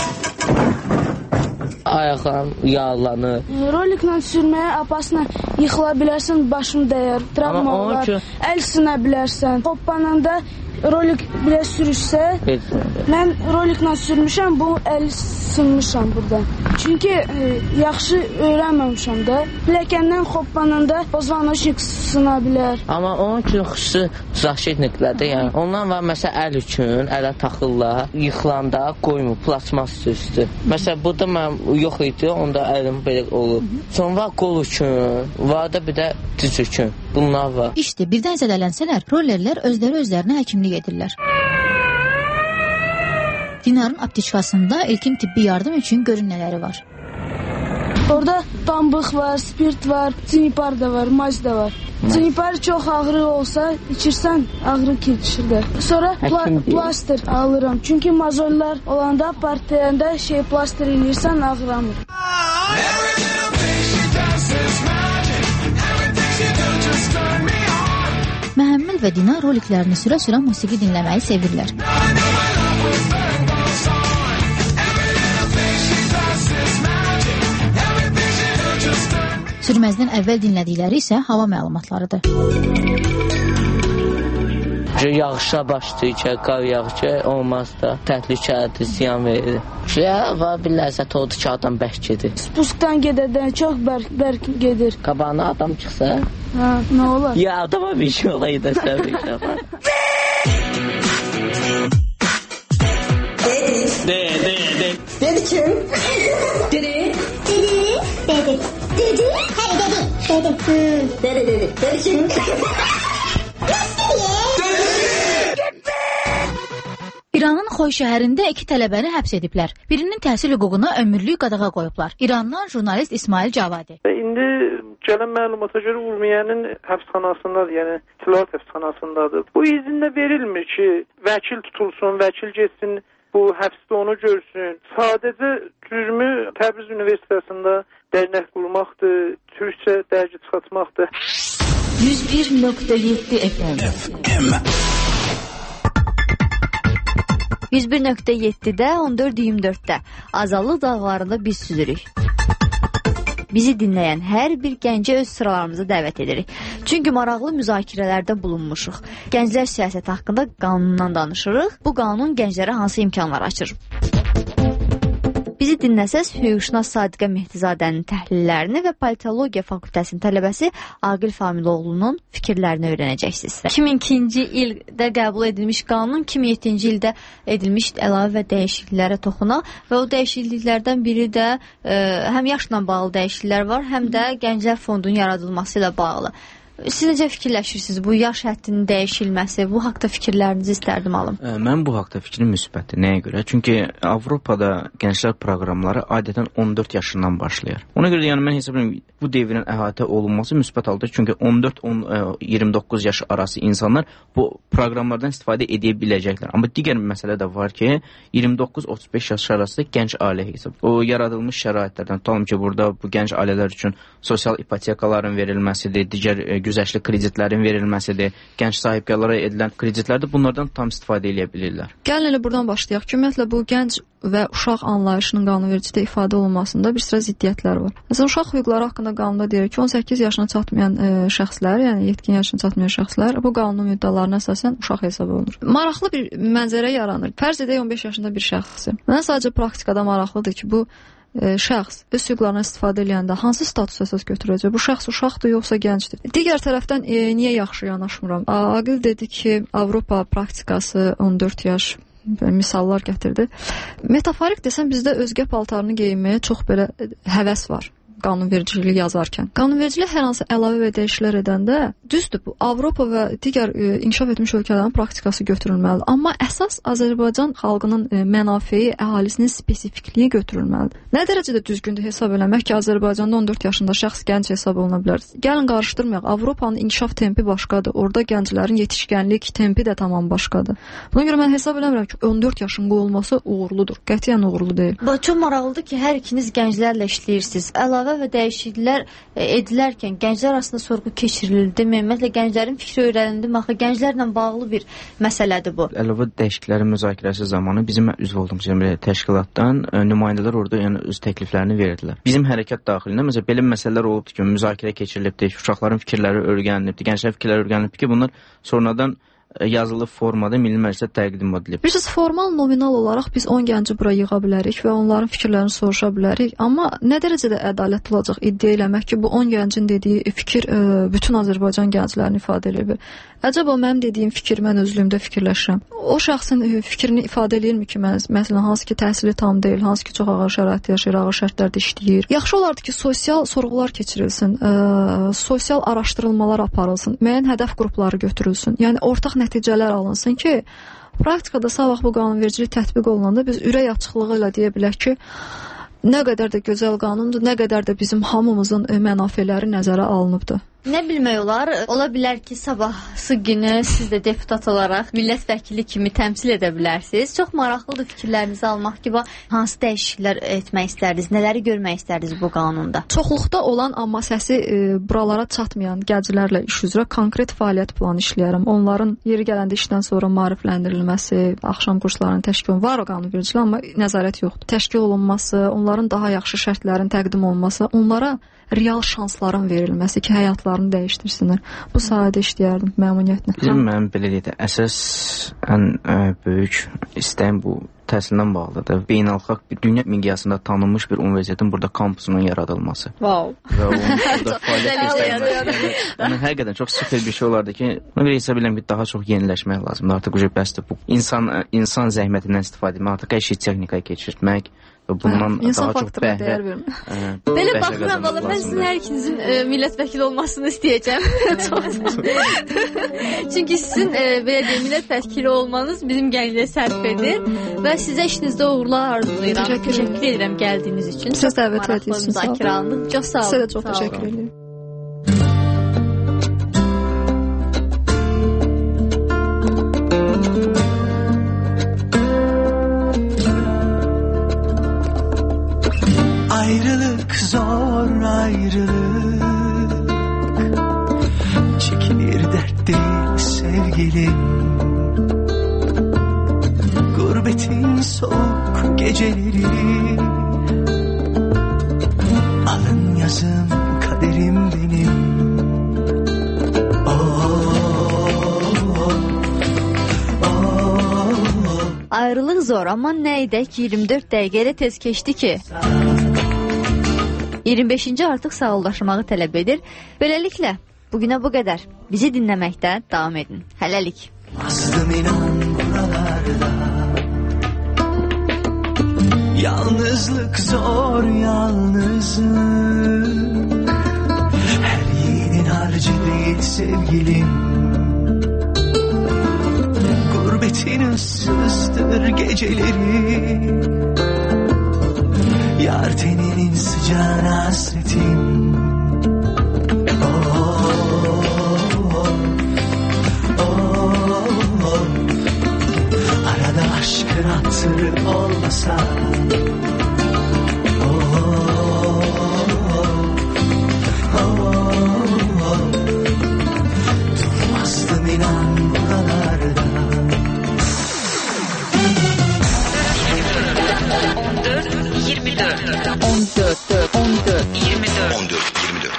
Ayaqlarım yağlanır. Roliklə sürməyə apasına yıxıla bilərsən, başın dəyər, travma olar, əl sınə bilərsən. Hoppananda rolik belə sürüşsə, mən roliklə sürmüşəm, bu əli sınmışam buradan. Çünki e, yaxşı öyrənməmişəm də. Pilləkəndən hoppananda poзвоночник sına bilər. Amma onun üçün xüsusi zaşitniklərdə, yəni ondan var məsələn əl üçün, ələ taxırlar, yıxılanda qoymur, plasmas üstü. Məsələn burada mən yox idi, onda əlim belə olub. Sonra qol üçün, var da bir də diz üçün. Bunlar var. İşte birdən zədələnsələr, rollerlər özləri özlərinə həkimlik edirlər. Dinarın aptekasında ilkin tibbi yardım üçün görünmələri var. Orada dambıq var, spirt var, cinipar da var, maz da var. Cinipar çox ağrı olsa içirsən ağrı keçir də. Sonra pla plaster alıram. Çünki mazollar olanda partiyanda şey plaster eləyirsən ağrımır. Məhəmməd və Dina roliklərini sürə-sürə musiqi dinləməyi sevirlər. Sürməzdən əvvəl dinlədikləri isə hava məlumatlarıdır. Yağışa başlayacaq, qar yağacaq, olmaz da təhlükədir, ziyan verir. Ya, var bir ləzzət oldu ki, adam bərk gedir. Spускdan gedədən çox bərk, bərk gedir. Qabağına adam çıxsa? Hə, nə olar? Ya, adama bir şey olaydı, sən bir şey var. De, de, de. Dedi kim? Dedi. Dedi. Dedi. Dedi. Hadi dedi. Dedi. Dedi, dedi. Dedi kim? İranın Xoy şəhərində iki tələbəni həbs ediblər. Birinin təhsil hüququna ömürlük qadağa qoyublar. İrandan jurnalist İsmail Cavadi. İndi gələn məlumata görə Urmiyenin həbsxanasındadır, yəni tilavət həbsxanasındadır. Bu izində verilmir ki, vəkil tutulsun, vəkil getsin, bu həbsdə onu görsün. Sadəcə cürmü Təbriz Universitetində dərnək qurmaqdır, türkçə dərgi çıxartmaqdır. yüz bir nöqtə yeddi F M yüz bir nöqtə yeddidə on dörd iyirmi dörddə Azadlıq dağlarında biz süzürük. Bizi dinləyən hər bir gəncə öz sıralarımıza dəvət edirik. Çünki maraqlı müzakirələrdə bulunmuşuq. Gənclər siyasəti haqqında qanundan danışırıq. Bu qanun gənclərə hansı imkanlar açır? Bizi dinləsəz, hüquqşünas Sadiqə Mehdizadənin təhlillərini və politologiya fakültəsinin tələbəsi Aqil Familoğlu'nun fikirlərini öyrənəcəksiniz. iki min ikinci ildə qəbul edilmiş qanun iki min yeddinci ildə edilmiş əlavə və dəyişikliklərə toxunaq və o dəyişikliklərdən biri də e, həm yaşla bağlı dəyişikliklər var, həm də Gənclər Fondunun yaradılması ilə bağlı. Siz necə fikirləşirsiniz bu yaş həddinin dəyişilməsi, bu haqda fikirlərinizi istərdim alım. Mən bu haqda fikrim müsbətdir. Nəyə görə? Çünki Avropada gənclər proqramları adətən on dörd yaşından başlayır. Ona görə də yəni mən hesab edirəm bu devrin əhatə olunması müsbət haldadır. Çünki on dörd iyirmi doqquz yaş arası insanlar bu proqramlardan istifadə edə biləcəklər. Amma digər məsələ də var ki, iyirmi doqquz otuz beş yaş arası gənc ailə hesab. O yaradılmış şəraitlərdən tutalım ki, burada bu gənc ailələr üçün sosial ipotekaların verilməsidir, digər güzəştli kreditlərin verilməsidir, gənc sahibkarlara edilən kreditlərdə bunlardan tam istifadə edə bilirlər. Gəlin elə buradan başlayaq ki, ümumiyyətlə bu gənc və uşaq anlayışının qanunvericilikdə ifadə olunmasında bir sıra ziddiyyətlər var. Məsələn, uşaq hüquqları haqqında qanunda deyir ki, on səkkiz yaşına çatmayan e, şəxslər, yəni yetkin yaşına çatmayan şəxslər bu qanunun müddəalarına əsasən uşaq hesab olunur. Maraqlı bir mənzərə yaranır. Fərz edək on beş yaşında bir şəxsdir. Mənə sadəcə praktikada maraqlıdır ki, bu E, şəxs öz hüquqlarından istifadə edəndə hansı status əsas götürəcək? Bu şəxs uşaqdır yoxsa gəncdir? Digər tərəfdən e, niyə yaxşı yanaşmıram? Aqil dedi ki, Avropa praktikası on dörd yaş misallar gətirdi. Metaforik desəm bizdə özgə paltarını geyinməyə çox belə həvəs var. Qanunvericiliyi yazarkən. Qanunvericilik hər hansı əlavə və dəyişikliklər edəndə düzdür, bu Avropa və digər e, inkişaf etmiş ölkələrin praktikası götürülməlidir. Amma əsas Azərbaycan xalqının e, mənafeyi, əhalisinin spesifikliyi götürülməlidir. Nə dərəcədə düzgündür hesab eləmək ki, Azərbaycanda on dörd yaşında şəxs gənc hesab oluna bilər. Gəlin qarışdırmayaq. Avropanın inkişaf tempi başqadır. Orada gənclərin yetişkənlik tempi də tamam başqadır. Buna görə mən hesab eləmirəm ki, on dörd yaşın qoyulması uğurludur. Qətiyyən uğurlu deyil. Bu çox maraqlıdır ki, hər ikiniz gənclərlə işləyirsiniz. Əlavə və dəyişikliklər edilərkən gənclər arasında sorğu keçirildi-mi? Ümumiyyətlə gənclərin fikri öyrənildi-mi? Axı gənclərlə bağlı bir məsələdir bu. Əlavə dəyişikliklərin müzakirəsi zamanı bizim üzv olduğumuz təşkilatdan nümayəndələr orada yəni öz təkliflərini verdilər. Bizim hərəkat daxilində məsələn belə məsələlər olubdu ki, müzakirə keçirilibdi, uşaqların fikirləri öyrənilibdi, gənclərin fikirləri öyrənilibdi ki, bunlar sonradan yazılı formada Milli Məclisə təqdim edilib. Biz formal, nominal olaraq biz on gənci bura yığa bilərik və onların fikirlərini soruşa bilərik. Amma nə dərəcədə ədalətli olacaq iddia eləmək ki, bu on gəncin dediyi fikir ə, bütün Azərbaycan gənclərini ifadə edə bilər. Əcəba mənim dediyim fikir mən özlüyümdə fikirləşirəm. O şəxsin fikrini ifadə eləyirmi ki, mən, məsələn, hansı ki təhsili tam deyil, hansı ki çox ağır şəraitdə yaşayır, ağır şərtlərdə işləyir. Yaxşı olardı ki, sosial sorğular keçirilsin, ə, sosial araşdırılmalar aparılsın, müəyyən hədəf qrupları götürülsün. Yəni ortaq nəticələr alınsın ki, praktikada sabah bu qanunvericilik tətbiq olunanda biz ürək açıqlığı ilə deyə bilək ki, nə qədər də gözəl qanundur, nə qədər də bizim hamımızın mənafeləri nəzərə alınıbdır. Nə bilmək olar? Ola bilər ki, sabahsı günü siz də deputat olaraq millət vəkili kimi təmsil edə bilərsiniz. Çox maraqlıdır fikirlərinizi almaq ki, hansı dəyişikliklər etmək istərdiniz, nələri görmək istərdiniz bu qanunda? Çoxluqda olan, amma səsi e, buralara çatmayan gənclərlə iş üzrə konkret fəaliyyət planı işləyərəm. Onların yeri gələndə işdən sonra maarifləndirilməsi, axşam kurslarının təşkil olunması, var o qanunvericiliyi, amma nəzarət yoxdur. Təşkil olunması, onların daha yaxşı şərtlərin təqdim olunması, onlara real şansların verilməsi ki, həyatlarını dəyişdirsinlər. Bu sahədə işləyərdim məmnuniyyətlə. Bizim mənim belə deyək də, əsas ən ə, böyük istəyim bu təhsildən bağlıdır. Beynəlxalq bir dünya miqyasında tanınmış bir universitetin burada kampusunun yaradılması. Wow. Və onun burada fəaliyyət göstərməsi. Yəni həqiqətən çox super bir şey olardı ki, mən belə hesab edirəm ki, daha çox yeniləşmək lazımdır. Artıq uca bəsdir bu insan insan zəhmətindən istifadə etmək, artıq hər şey texnikaya keçirmək. Bundan hə, insan daha çox faktoruna dəyər vermə. Belə baxıram, valla mən sizin hər ikinizin e, millət vəkili olmasını istəyəcəm. Çünki sizin e, belə deyim, millət vəkili olmanız bizim gəncliyə sərf edir və sizə işinizdə uğurlar arzulayıram. Təşəkkür, təşəkkür edirəm gəldiyiniz üçün. Siz dəvət edirsiniz. Müzakirə alındı. Çox sağ olun. Sizə də çox təşəkkür edirəm. Ayrılık zor ayrılık, çekilir dert değil sevgilim. Gurbetin soğuk geceleri, alın yazım kaderim benim. Ayrılıq zor, amma nə edək iyirmi dörd dəqiqədə tez keçdi ki. iyirmi beşinci artıq sağollaşmağı tələb edir. Beləliklə, bugünə bu qədər. Bizi dinləməkdə davam edin. Hələlik. Azdım inan buralarda, yalnızlık zor yalnızlık, her yiğidin harcı değil sevgilim. Gurbetin ıssızdır geceleri, yar teninin sıcağına hasretim. Oh, oh, oh, oh. Arada aşkın hatırı olmasa, oh, oh, oh. Durmazdım inan buralarda. on dört yirmi dört on dört on dört yirmi dört on dört yirmi dört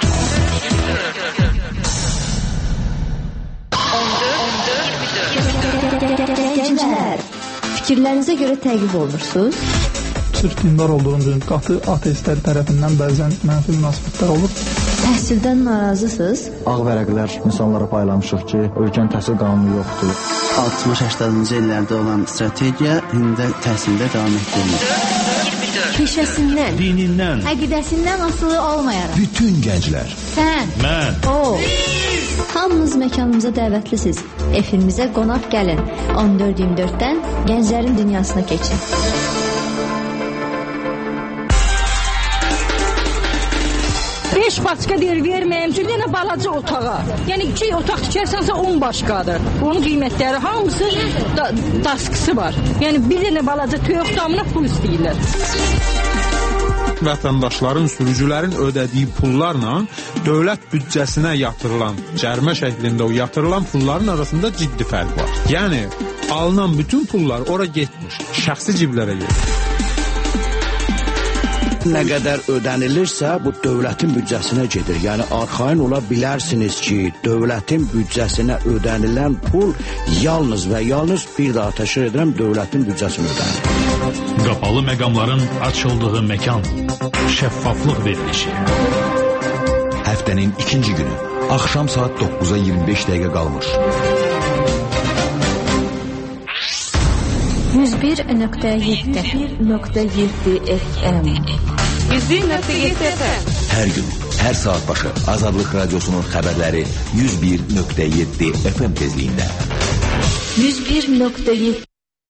Gənclər, fikirlərinizə görə təqib olunursunuz? Sırf dindar olduğum qatı ateistlər tərəfindən bəzən mənfi münasibətlər olur. Təhsildən narazısınız? Ağ vərəqlər insanlara paylamışıq ki, ölkənin təhsil qanunu yoxdur. altmış səksəninci illərdə olan strategiya indi təhsildə davam etdirilir. Peşəsindən, dinindən, əqidəsindən asılı olmayaraq. Bütün gənclər. Sən, mən, o. Hamınız məkanımıza dəvətlisiniz. Efimizə qonaq gəlin. on dörd iyirmi dörddən gənclərin dünyasına keçin. beş başqa deyir, verməyəm üçün yenə balaca otağa. Yəni iki otaq tikərsənsə on başqadır. Onun qiymətləri hamısı da, daskısı var. Yəni bir dənə balaca toyuq damına pul istəyirlər. Vətəndaşların, sürücülərin ödədiyi pullarla dövlət büdcəsinə yatırılan, cərimə şəklində o yatırılan pulların arasında ciddi fərq var. Yəni alınan bütün pullar ora getmiş, şəxsi ciblərə getmiş. Nə qədər ödənilirsə, bu dövlətin büdcəsinə gedir. Yəni arxayın ola bilərsiniz ki, dövlətin büdcəsinə ödənilən pul yalnız və yalnız bir daha təşkil edirəm dövlətin büdcəsinə ödənilir. Qapalı məqamların açıldığı məkan, şəffaflıq verilişi. Həftənin ikinci günü, axşam saat doqquza iyirmi beş dəqiqə qalmış. yüz bir nöqtə yeddi nöqtə yeddi F M yüz bir nöqtə yeddi F M Hər gün, hər saat başı Azadlıq Radiosunun xəbərləri yüz bir nöqtə yeddi F M tezliyində. yüz bir nöqtə yeddi